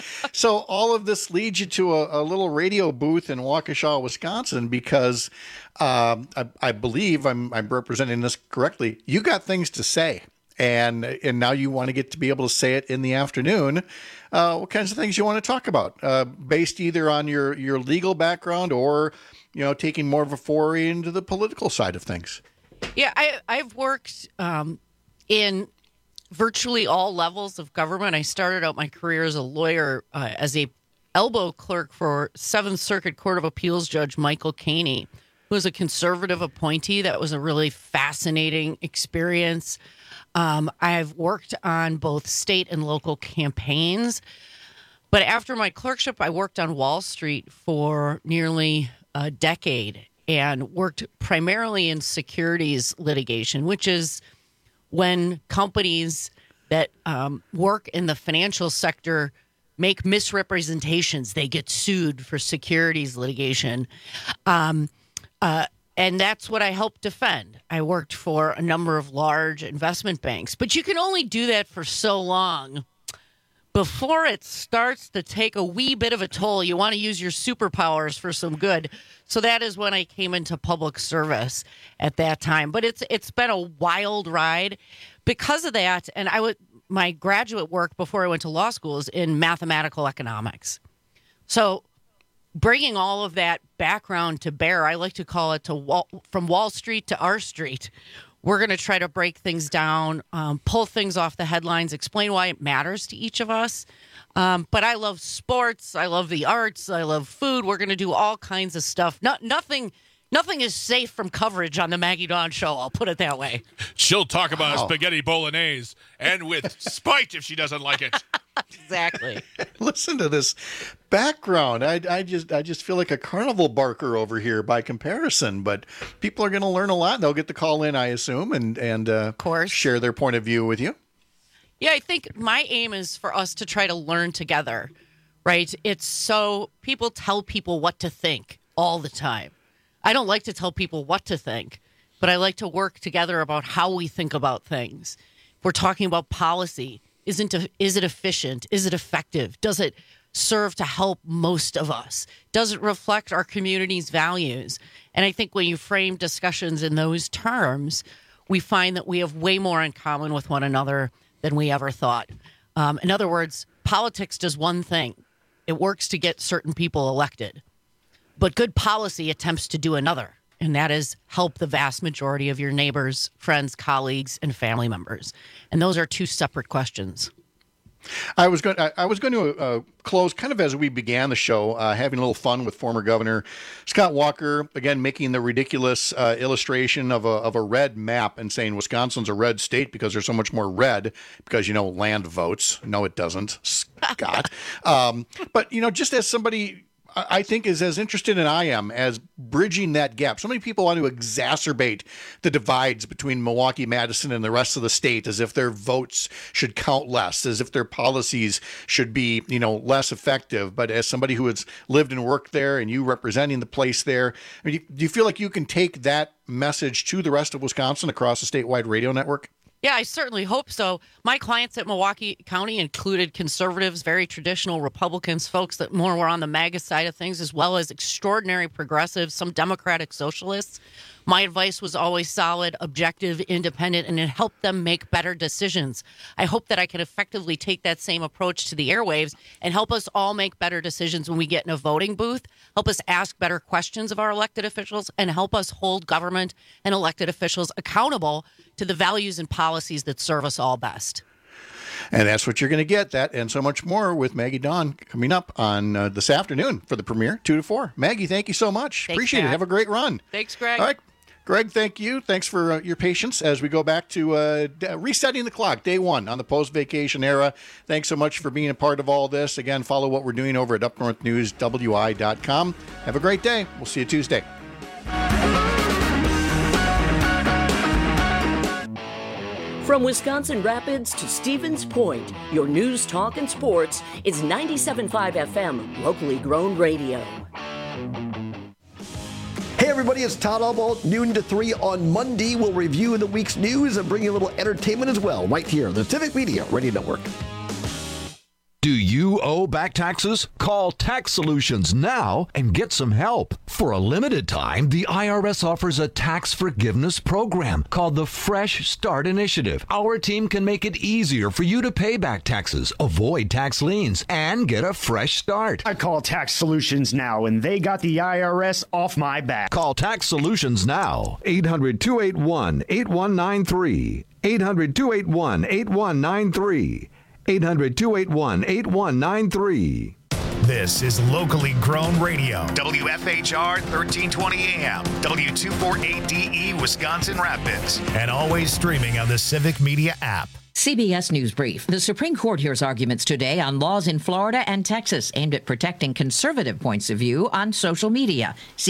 So all of this leads you to a, a little radio booth in Waukesha, Wisconsin, because um, I, I believe I'm, I'm representing this correctly. You got things to say, and and now you want to get to be able to say it in the afternoon. Uh, what kinds of things you want to talk about, uh, based either on your, your legal background or, you know, taking more of a foray into the political side of things? Yeah, I, I've worked um, in virtually all levels of government. I started out my career as a lawyer, uh, as a elbow clerk for Seventh Circuit Court of Appeals Judge Michael Caney, who was a conservative appointee. That was a really fascinating experience. Um, I've worked on both state and local campaigns. But after my clerkship, I worked on Wall Street for nearly a decade and worked primarily in securities litigation, which is when companies that um, work in the financial sector make misrepresentations, they get sued for securities litigation. Um, uh, and that's what I helped defend. I worked for a number of large investment banks, but you can only do that for so long before it starts to take a wee bit of a toll. You want to use your superpowers for some good. So that is when I came into public service at that time. But it's it's been a wild ride because of that. And I would my graduate work before I went to law school is in mathematical economics. So bringing all of that background to bear, I like to call it to Wall, from Wall Street to our street. We're going to try to break things down, um, pull things off the headlines, explain why it matters to each of us. Um, but I love sports. I love the arts. I love food. We're going to do all kinds of stuff. No, nothing nothing is safe from coverage on the Maggie Dawn Show. I'll put it that way. She'll talk about Wow. spaghetti bolognese and with spite if she doesn't like it. Exactly. Listen to this background. I, I just I just feel like a carnival barker over here by comparison. But people are going to learn a lot. They'll get to call in, I assume, and and uh, of course share their point of view with you. Yeah, I think my aim is for us to try to learn together, right? It's so people tell people what to think all the time. I don't like to tell people what to think, but I like to work together about how we think about things. If we're talking about policy, isn't is it efficient? Is it effective? Does it serve to help most of us? Does it reflect our community's values? And I think when you frame discussions in those terms, we find that we have way more in common with one another than we ever thought. Um, in other words, politics does one thing. It works to get certain people elected. But good policy attempts to do another, and that is help the vast majority of your neighbors, friends, colleagues, and family members. And those are two separate questions. I was going. I, I was going to uh, close kind of as we began the show, uh, having a little fun with former Governor Scott Walker. Again, making the ridiculous uh, illustration of a of a red map and saying Wisconsin's a red state because there's so much more red because you know land votes. No, it doesn't, Scott. um, but you know, just as somebody I think is as interested as I am as bridging that gap. So many people want to exacerbate the divides between Milwaukee, Madison, and the rest of the state as if their votes should count less, as if their policies should be, you know, less effective. But as somebody who has lived and worked there and you representing the place there, I mean, do you feel like you can take that message to the rest of Wisconsin across the statewide radio network? Yeah, I certainly hope so. My clients at Milwaukee County included conservatives, very traditional Republicans, folks that more were on the MAGA side of things, as well as extraordinary progressives, some Democratic socialists. My advice was always solid, objective, independent, and it helped them make better decisions. I hope that I can effectively take that same approach to the airwaves and help us all make better decisions when we get in a voting booth, help us ask better questions of our elected officials, and help us hold government and elected officials accountable to the values and policies that serve us all best. And that's what you're going to get, that and so much more with Maggie Dawn coming up on uh, this afternoon for the premiere, two to four. Maggie, thank you so much. Thanks, Appreciate Pat. it. Have a great run. Thanks, Greg. All right. Greg, thank you. Thanks for uh, your patience as we go back to uh, d- resetting the clock, day one on the post-vacation era. Thanks so much for being a part of all this. Again, follow what we're doing over at up north news w i dot com. Have a great day. We'll see you Tuesday. From Wisconsin Rapids to Stevens Point, your news, talk, and sports is ninety-seven point five F M, locally grown radio. Hey everybody, it's Todd Albaugh, noon to three on Monday. We'll review the week's news and bring you a little entertainment as well, right here on the Civic Media Radio Network. Do you owe back taxes? Call Tax Solutions now and get some help. For a limited time, the I R S offers a tax forgiveness program called the Fresh Start Initiative. Our team can make it easier for you to pay back taxes, avoid tax liens, and get a fresh start. I call Tax Solutions now, and they got the I R S off my back. Call Tax Solutions now. eight hundred, two eight one, eight one nine three. eight hundred, two eight one, eight one nine three. eight hundred, two eight one, eight one nine three. This is locally grown radio. W F H R thirteen twenty A M, W two forty-eight D E, Wisconsin Rapids. And always streaming on the Civic Media app. C B S News Brief. The Supreme Court hears arguments today on laws in Florida and Texas aimed at protecting conservative points of view on social media.